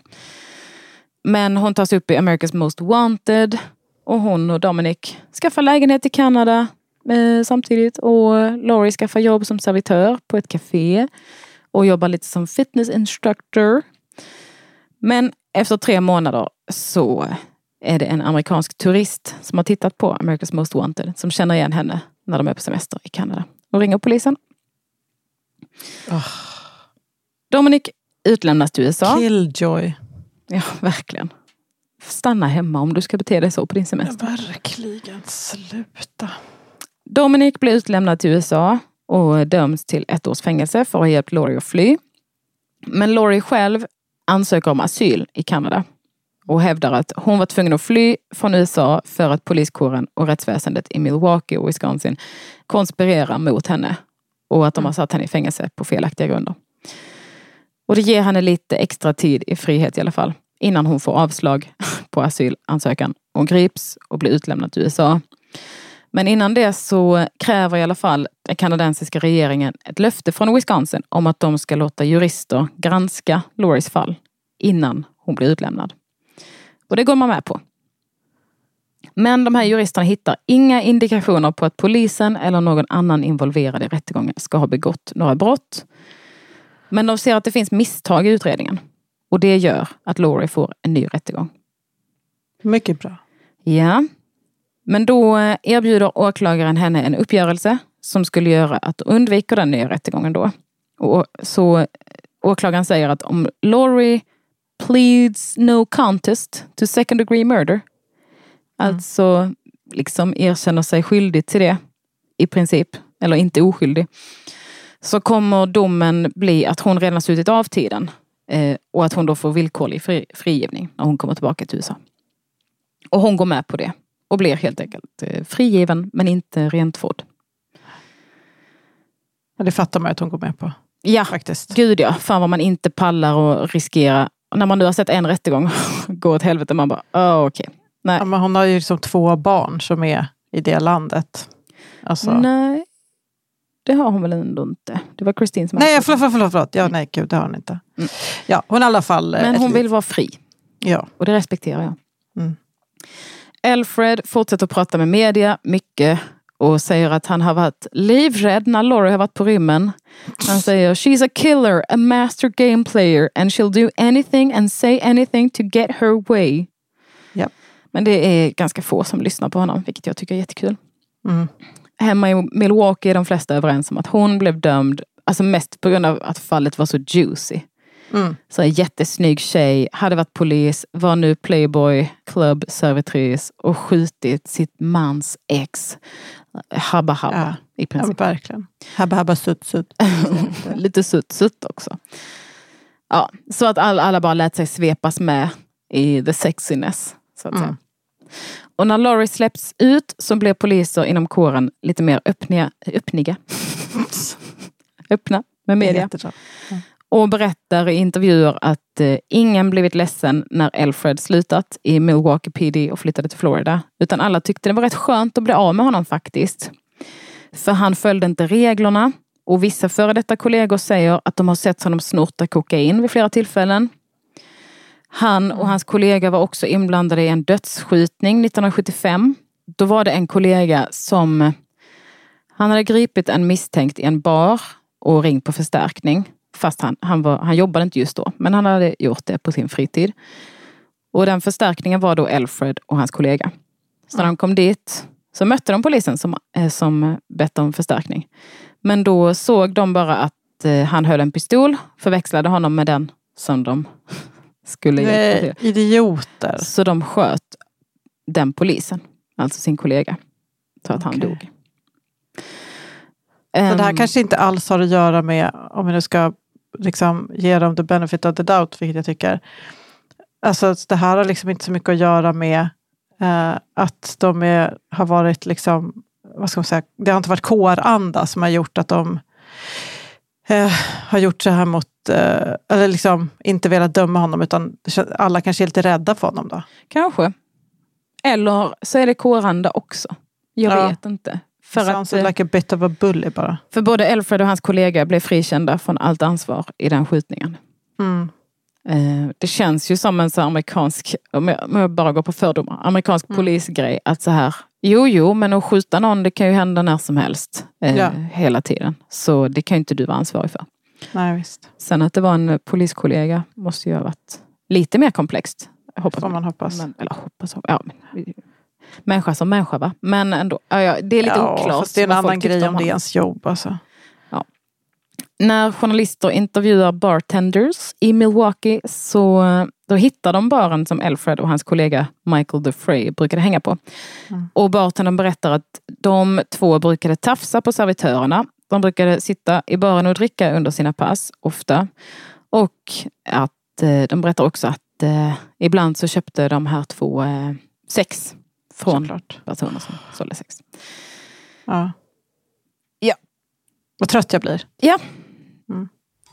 Men hon tas upp i America's Most Wanted. Och hon och Dominic skaffar lägenhet i Kanada eh, samtidigt. Och Lori skaffar jobb som servitör på ett café. Och jobbar lite som fitness instructor. Men efter tre månader så är det en amerikansk turist som har tittat på America's Most Wanted. Som känner igen henne när de är på semester i Kanada. Och ringer polisen. Oh. Dominic utlämnas till U S A. Killjoy. Ja, verkligen. Stanna hemma om du ska bete dig så på din semester. Ja, verkligen, sluta. Dominic blir utlämnad till U S A och döms till ett års fängelse för att ha hjälpt Lori att fly. Men Lori själv ansöker om asyl i Kanada och hävdar att hon var tvungen att fly från U S A för att poliskåren och rättsväsendet i Milwaukee och Wisconsin konspirerar mot henne och att de har satt henne i fängelse på felaktiga grunder. Och det ger henne lite extra tid i frihet i alla fall. Innan hon får avslag på asylansökan. Hon grips och blir utlämnad till U S A. Men innan det så kräver i alla fall den kanadensiska regeringen ett löfte från Wisconsin om att de ska låta jurister granska Loris fall innan hon blir utlämnad. Och det går man med på. Men de här juristerna hittar inga indikationer på att polisen eller någon annan involverad i rättegången ska ha begått några brott. Men de ser att det finns misstag i utredningen. Och det gör att Lori får en ny rättegång. Mycket bra. Ja. Men då erbjuder åklagaren henne en uppgörelse som skulle göra att undvika den nya rättegången då. Och så åklagaren säger att om Lori pleads no contest to second degree murder, mm. alltså liksom erkänner sig skyldig till det i princip, eller inte oskyldig, så kommer domen bli att hon redan har slutit av tiden eh, och att hon då får villkorlig fri, frigivning när hon kommer tillbaka till U S A. Och hon går med på det och blir helt enkelt eh, frigiven men inte rent tvådd. Ja, det fattar man att hon går med på. Ja, faktiskt. Gud ja. Fan vad man inte pallar och riskera. När man nu har sett en rättegång gå åt helvete, man bara, oh, okej. Okay. Nej. Ja, men hon har ju liksom två barn som är i det landet. Alltså. Nej. Det har hon väl ändå inte. Det var Christine som... Nej, förlåt, förlåt, förlåt. Ja, nej, gud, det har hon inte. Mm. Ja, hon i alla fall... Men hon vill vara fri. Ja. Och det respekterar jag. Mm. Alfred fortsätter att prata med media mycket och säger att han har varit livrädd när Lori har varit på rymmen. Han säger, she's a killer, a master game player and she'll do anything and say anything to get her way. Ja. Men det är ganska få som lyssnar på honom, vilket jag tycker är jättekul. Mm. Hemma i Milwaukee är de flesta överens om att hon blev dömd, alltså mest på grund av att fallet var så juicy. Mm. Så en jättesnygg tjej, hade varit polis, var nu playboy, club, servitris och skjutit sitt mans ex. Habba habba ja. i princip. Ja, verkligen. Habba habba sutt sutt. Lite sutt sutt också. Ja, så att alla, alla bara lät sig svepas med i the sexiness, så att mm. säga. Och när Laurie släpps ut så blir poliser inom kåren lite mer öppniga, öppniga. öppna med media. Ja. Och berättar i intervjuer att eh, ingen blivit ledsen när Alfred slutat i Milwaukee P D och flyttade till Florida. Utan alla tyckte det var rätt skönt att bli av med honom faktiskt. För han följde inte reglerna. Och vissa före detta kollegor säger att de har sett honom snorta kokain vid flera tillfällen. Han och hans kollega var också inblandade i en dödsskjutning nittonhundrasjuttiofem. Då var det en kollega som... Han hade gripit en misstänkt i en bar och ringt på förstärkning. Fast han, han, var, han jobbade inte just då. Men han hade gjort det på sin fritid. Och den förstärkningen var då Alfred och hans kollega. Så när de kom dit så mötte de polisen som, som bett om förstärkning. Men då såg de bara att eh, han höll en pistol. Förväxlade honom med den som de skulle hjälpa till. Idioter. Så de sköt den polisen. Alltså sin kollega. Så att okay. han dog. Så um, det här kanske inte alls har att göra med, om vi nu ska liksom ge dem the benefit of the doubt, vilket jag tycker. Alltså det här har liksom inte så mycket att göra med eh, att de är, har varit liksom, vad ska man säga, det har inte varit kåranda som har gjort att de eh, har gjort så här mot, eh, eller liksom inte velat döma honom, utan alla kanske är lite rädda för honom då. Kanske. Eller så är det kåranda också. Jag ja. vet inte. För Sounds att, like a bit of a bully bara. För både Alfred och hans kollega blev frikända från allt ansvar i den skjutningen. Mm. Eh, det känns ju som en så amerikansk, om jag, om jag bara går på fördomar, amerikansk mm. polisgrej. Att så här, jo jo, men att skjuta någon, det kan ju hända när som helst. Eh, ja. Hela tiden. Så det kan ju inte du vara ansvarig för. Nej, visst. Sen att det var en poliskollega måste ju ha varit lite mer komplext. Hoppas man. man hoppas. Men, eller hoppas, ja men... Människa som människa, va? Men ändå, ja, ja, det är lite ja, oklart. Fast det är en annan grej om det är ens jobb. Alltså. Ja. När journalister intervjuar bartenders i Milwaukee så då hittar de baren som Alfred och hans kollega Michael Dufresne brukade hänga på. Mm. Och bartendern berättar att de två brukade tafsa på servitörerna. De brukade sitta i baren och dricka under sina pass, ofta. Och att de berättar också att eh, ibland så köpte de här två eh, sex från Såklart. personer som sålde sex. Ja. Ja. Vad trött jag blir. Ja. Mm.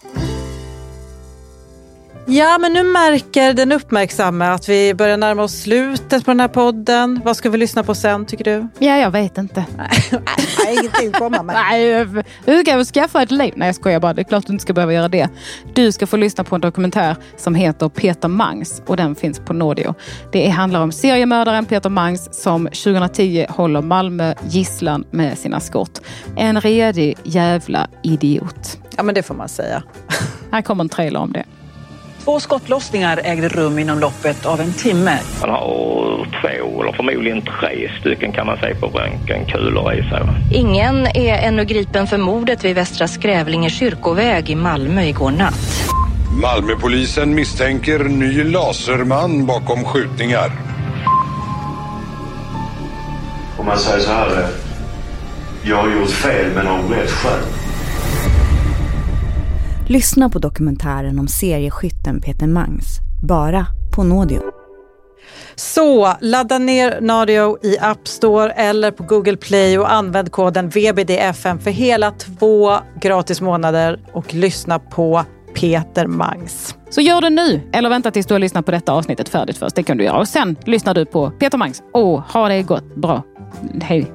Ja, men nu märker den uppmärksamma att vi börjar närma oss slutet på den här podden. Vad ska vi lyssna på sen, tycker du? Ja, jag vet inte. Nej, ingenting komma med. Nej, du kan väl skaffa ett liv. Nej, jag skojar bara. Det är klart du inte ska behöva göra det. Du ska få lyssna på en dokumentär som heter Peter Mangs. Och den finns på Nordio. Det handlar om seriemördaren Peter Mangs som tjugohundratio håller Malmö gisslan med sina skott. En redig jävla idiot. Ja, men det får man säga. Här kommer en trailer om det. Två skottlossningar ägde rum inom loppet av en timme. Man har två eller förmodligen tre stycken kan man säga på röntgenkulor i sig. Ingen är ännu gripen för mordet vid Västra Skrävlinge kyrkoväg i Malmö igår natt. Malmöpolisen misstänker ny laserman bakom skjutningar. Om man säger så här, jag har gjort fel men av rätt skäl. Lyssna på dokumentären om serieskytten Peter Mangs, bara på Nordio. Så, ladda ner Nordio i App Store eller på Google Play och använd koden V B D F M för hela två gratis månader och lyssna på Peter Mangs. Så gör det nu, eller vänta tills du har lyssnat på detta avsnittet färdigt först, det kan du göra. Och sen lyssnar du på Peter Mangs. Åh, ha det gott, bra. Hej.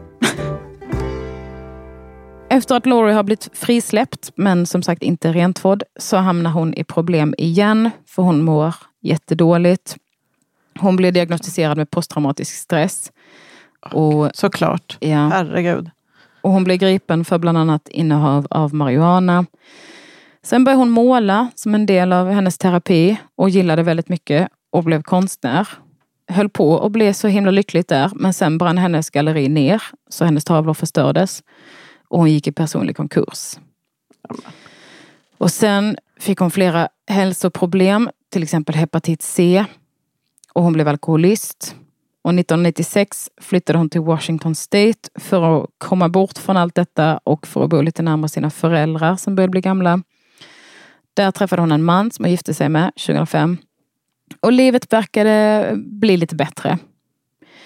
Efter att Laurie har blivit frisläppt, men som sagt inte rentvådd, så hamnar hon i problem igen. För hon mår jättedåligt. Hon blir diagnostiserad med posttraumatisk stress. Och, Såklart, ja. Herregud. Och hon blir gripen för bland annat innehav av marijuana. Sen började hon måla som en del av hennes terapi. Och gillade väldigt mycket och blev konstnär. Höll på och blev så himla lyckligt där. Men sen brann hennes galleri ner. Så hennes tavlor förstördes. Och hon gick i personlig konkurs. Och sen fick hon flera hälsoproblem. Till exempel hepatit C. Och hon blev alkoholist. Och nittonhundranittiosex flyttade hon till Washington State. För att komma bort från allt detta. Och för att bo lite närmare sina föräldrar som började bli gamla. Där träffade hon en man som hon gifte sig med tjugohundrafem. Och livet verkade bli lite bättre.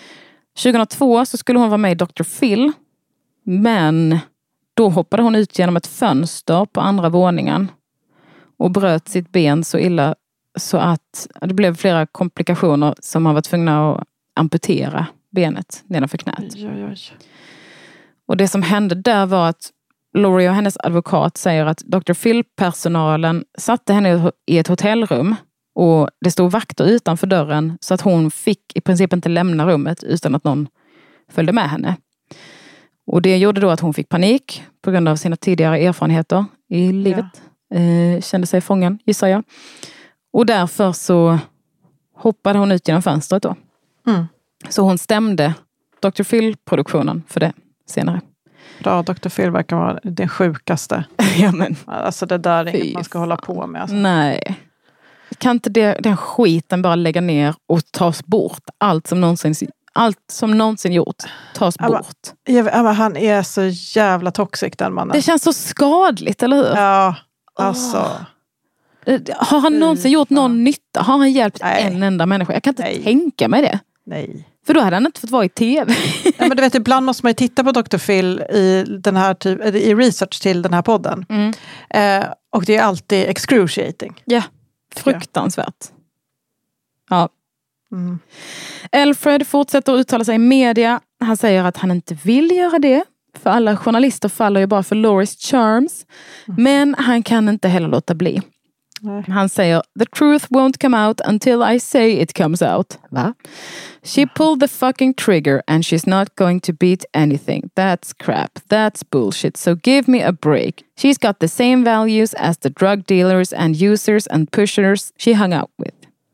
tjugohundratvå så skulle hon vara med i doktor Phil. Men då hoppade hon ut genom ett fönster på andra våningen. Och bröt sitt ben så illa så att det blev flera komplikationer som har varit tvungna att amputera benet nedanför knät. Oj, oj, oj. Och det som hände där var att Laurie och hennes advokat säger att doktor Phil-personalen satte henne i ett hotellrum och det stod vakter utanför dörren så att hon fick i princip inte lämna rummet utan att någon följde med henne. Och det gjorde då att hon fick panik på grund av sina tidigare erfarenheter i livet. Ja. Eh, kände sig fången, gissar jag. Och därför så hoppade hon ut genom fönstret då. Mm. Så hon stämde doktor Phil-produktionen för det senare. Ja, doktor Phil verkar vara det sjukaste. Ja, men. Alltså det där är inget man ska hålla på med. Alltså. Nej. Kan inte det, den skiten bara lägga ner och tas bort? Allt som någonsin, allt som någonsin gjort tas ja, bort. Men, ja, men han är så jävla toxic, den mannen. Det känns så skadligt, eller hur? Ja, alltså. Oh. Har han någonsin gjort någon nytta? Har han hjälpt Nej. en enda människa? Jag kan inte Nej. tänka mig det. Nej. För då hade han inte fått vara i tv. Ja, men du vet, ibland måste man ju titta på doktor Phil i, den här typ, i research till den här podden. Mm. Eh, och det är alltid excruciating. Ja, fruktansvärt. Ja. Mm. Alfred fortsätter att uttala sig i media. Han säger att han inte vill göra det. För alla journalister faller ju bara för Lauries charms. Mm. Men han kan inte heller låta bli. Nej. Han säger, the truth won't come out until I say it comes out. Va? She pulled the fucking trigger and she's not going to beat anything. That's crap. That's bullshit. So give me a break. She's got the same values as the drug dealers and users and pushers she hung out with.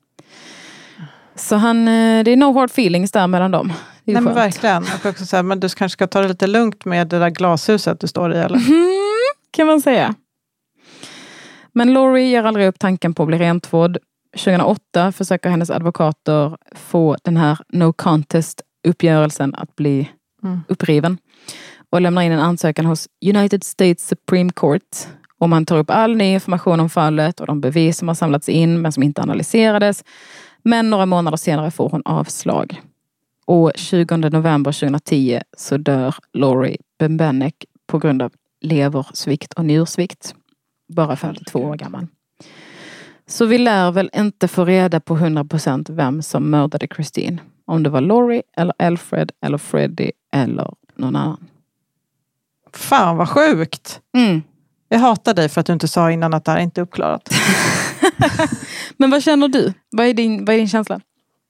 Så han, det är no hard feelings där mellan dem. Nej, men verkligen. Jag kan också säga, men du kanske ska ta det lite lugnt med det där glashuset du står i, eller? Mm, kan man säga. Men Laurie ger aldrig upp tanken på att bli rentvådd. tjugohundraåtta försöker hennes advokater få den här no contest-uppgörelsen att bli mm. uppriven. Och lämnar in en ansökan hos United States Supreme Court. Och man tar upp all ny information om fallet och de bevis som har samlats in men som inte analyserades. Men några månader senare får hon avslag. Och tjugonde november tjugohundratio så dör Laurie Bembenek på grund av leversvikt och njursvikt. Bara femtiotvå år gammal. Så vi lär väl inte få reda på hundra procent vem som mördade Christine. Om det var Laurie eller Alfred eller Freddie eller någon annan. Fan vad sjukt. Mm. Jag hatar dig för att du inte sa innan att det här inte är uppklarat. Men vad känner du? Vad är din, vad är din känsla?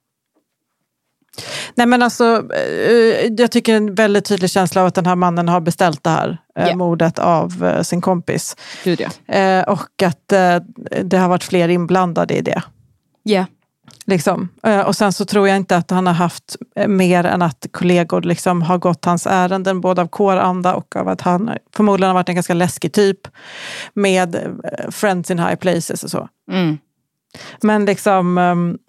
Nej, men alltså, jag tycker en väldigt tydlig känsla av att den här mannen har beställt det här yeah. mordet av sin kompis. Gud, ja. Och att det har varit fler inblandade i det. Ja. Yeah. Liksom. Och sen så tror jag inte att han har haft mer än att kollegor liksom har gått hans ärenden både av kåranda och av att han förmodligen har varit en ganska läskig typ med friends in high places och så. Mm. Men liksom um,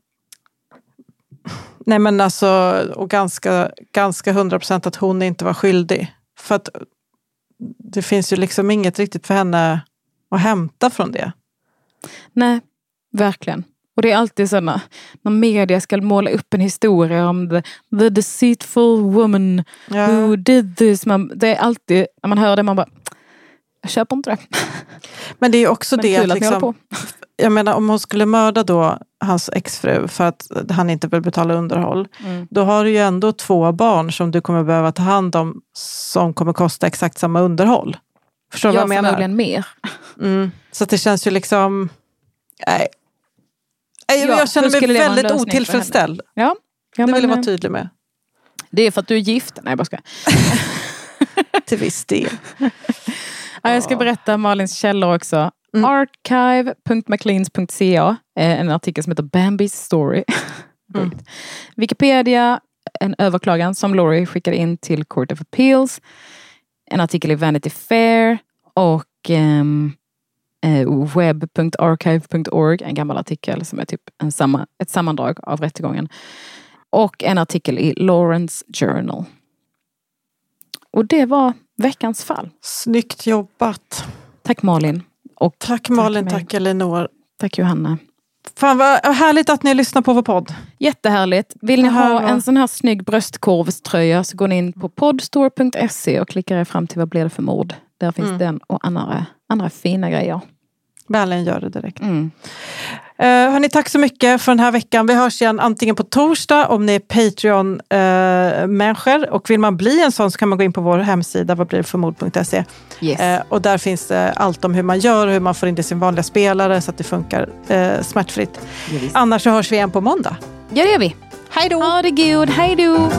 nej men alltså och ganska ganska hundra procent att hon inte var skyldig. För att det finns ju liksom inget riktigt för henne att hämta från det. Nej, verkligen. Och det är alltid sådana, när media ska måla upp en historia om the, the deceitful woman ja. who did this. Man, det är alltid, när man hör det, man bara, jag köper inte det. Men det är också Men det att liksom, på. Jag menar om hon skulle mörda då hans exfru för att han inte vill betala underhåll. Mm. Då har du ju ändå två barn som du kommer behöva ta hand om som kommer kosta exakt samma underhåll. Förstår du ja, vad jag menar? förmodligen mer. Mm. Så att det känns ju liksom, nej. Jag, ja, jag känner mig väldigt otillfredsställd. Ja, ja, det vill jag men, vara tydlig med. Det är för att du är gift. Nej, jag bara ska. Till viss del. Ja, jag ska berätta Malins källor också. Mm. archive punkt macleans punkt ca, en artikel som heter Bambi's Story. Mm. Wikipedia, en överklagan som Laurie skickade in till Court of Appeals. En artikel i Vanity Fair och um, uh, web punkt archive punkt org, en gammal artikel som är typ en samma, ett sammandrag av rättegången. Och en artikel i Lawrence Journal. Och det var veckans fall. Snyggt jobbat. Tack Malin. Och tack Malin, tack, tack Elinor. Tack Johanna. Fan vad härligt att ni lyssnar på vår podd. Jättehärligt. Vill ni här ha var... en sån här snygg bröstkorvströja så går ni in på podstore punkt se och klickar er fram till vad blir det för mord. Där finns mm. den och andra, andra fina grejer. Berlin gör det direkt. Mm. Uh, hörni, tack så mycket för den här veckan. Vi hörs igen antingen på torsdag om ni är Patreon-människor. Uh, och vill man bli en sån så kan man gå in på vår hemsida vad blir det för mord punkt se. Yes. Uh, och där finns uh, allt om hur man gör och hur man får in det sin vanliga spelare så att det funkar uh, smärtfritt. Yes. Annars så hörs vi igen på måndag. Ja, det gör vi. Hej då! Ha det god, hej då!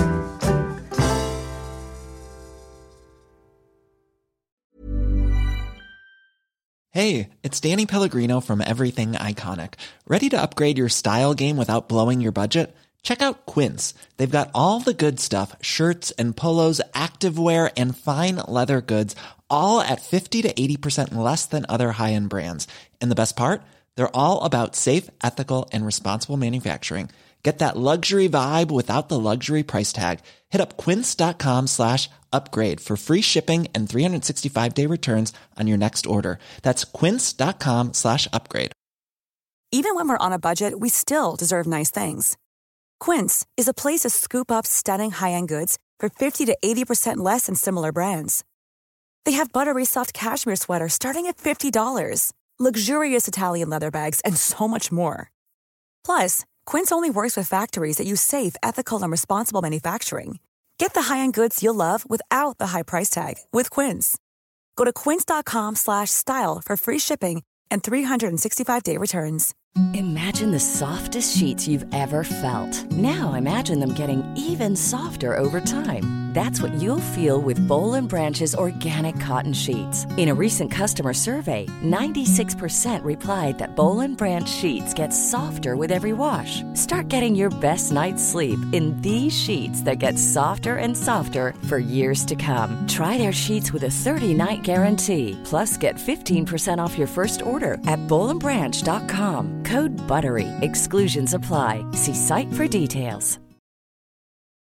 Hey, it's Danny Pellegrino from Everything Iconic. Ready to upgrade your style game without blowing your budget? Check out Quince. They've got all the good stuff, shirts and polos, activewear, and fine leather goods, all at fifty to eighty percent less than other high-end brands. And the best part? They're all about safe, ethical, and responsible manufacturing. Get that luxury vibe without the luxury price tag. Hit up quince.com slash upgrade for free shipping and three sixty-five day returns on your next order. That's quince.com slash upgrade. Even when we're on a budget, we still deserve nice things. Quince is a place to scoop up stunning high-end goods for fifty to eighty percent less than similar brands. They have buttery soft cashmere sweaters starting at fifty dollars, luxurious Italian leather bags, and so much more. Plus, Quince only works with factories that use safe, ethical, and responsible manufacturing. Get the high-end goods you'll love without the high price tag with Quince. Go to quince.com slash style for free shipping and three sixty-five day returns. Imagine the softest sheets you've ever felt. Now imagine them getting even softer over time. That's what you'll feel with Boll and Branch's organic cotton sheets. In a recent customer survey, ninety-six percent replied that Boll and Branch sheets get softer with every wash. Start getting your best night's sleep in these sheets that get softer and softer for years to come. Try their sheets with a thirty night guarantee. Plus, get fifteen percent off your first order at boll and branch dot com. Code BUTTERY. Exclusions apply. See site for details.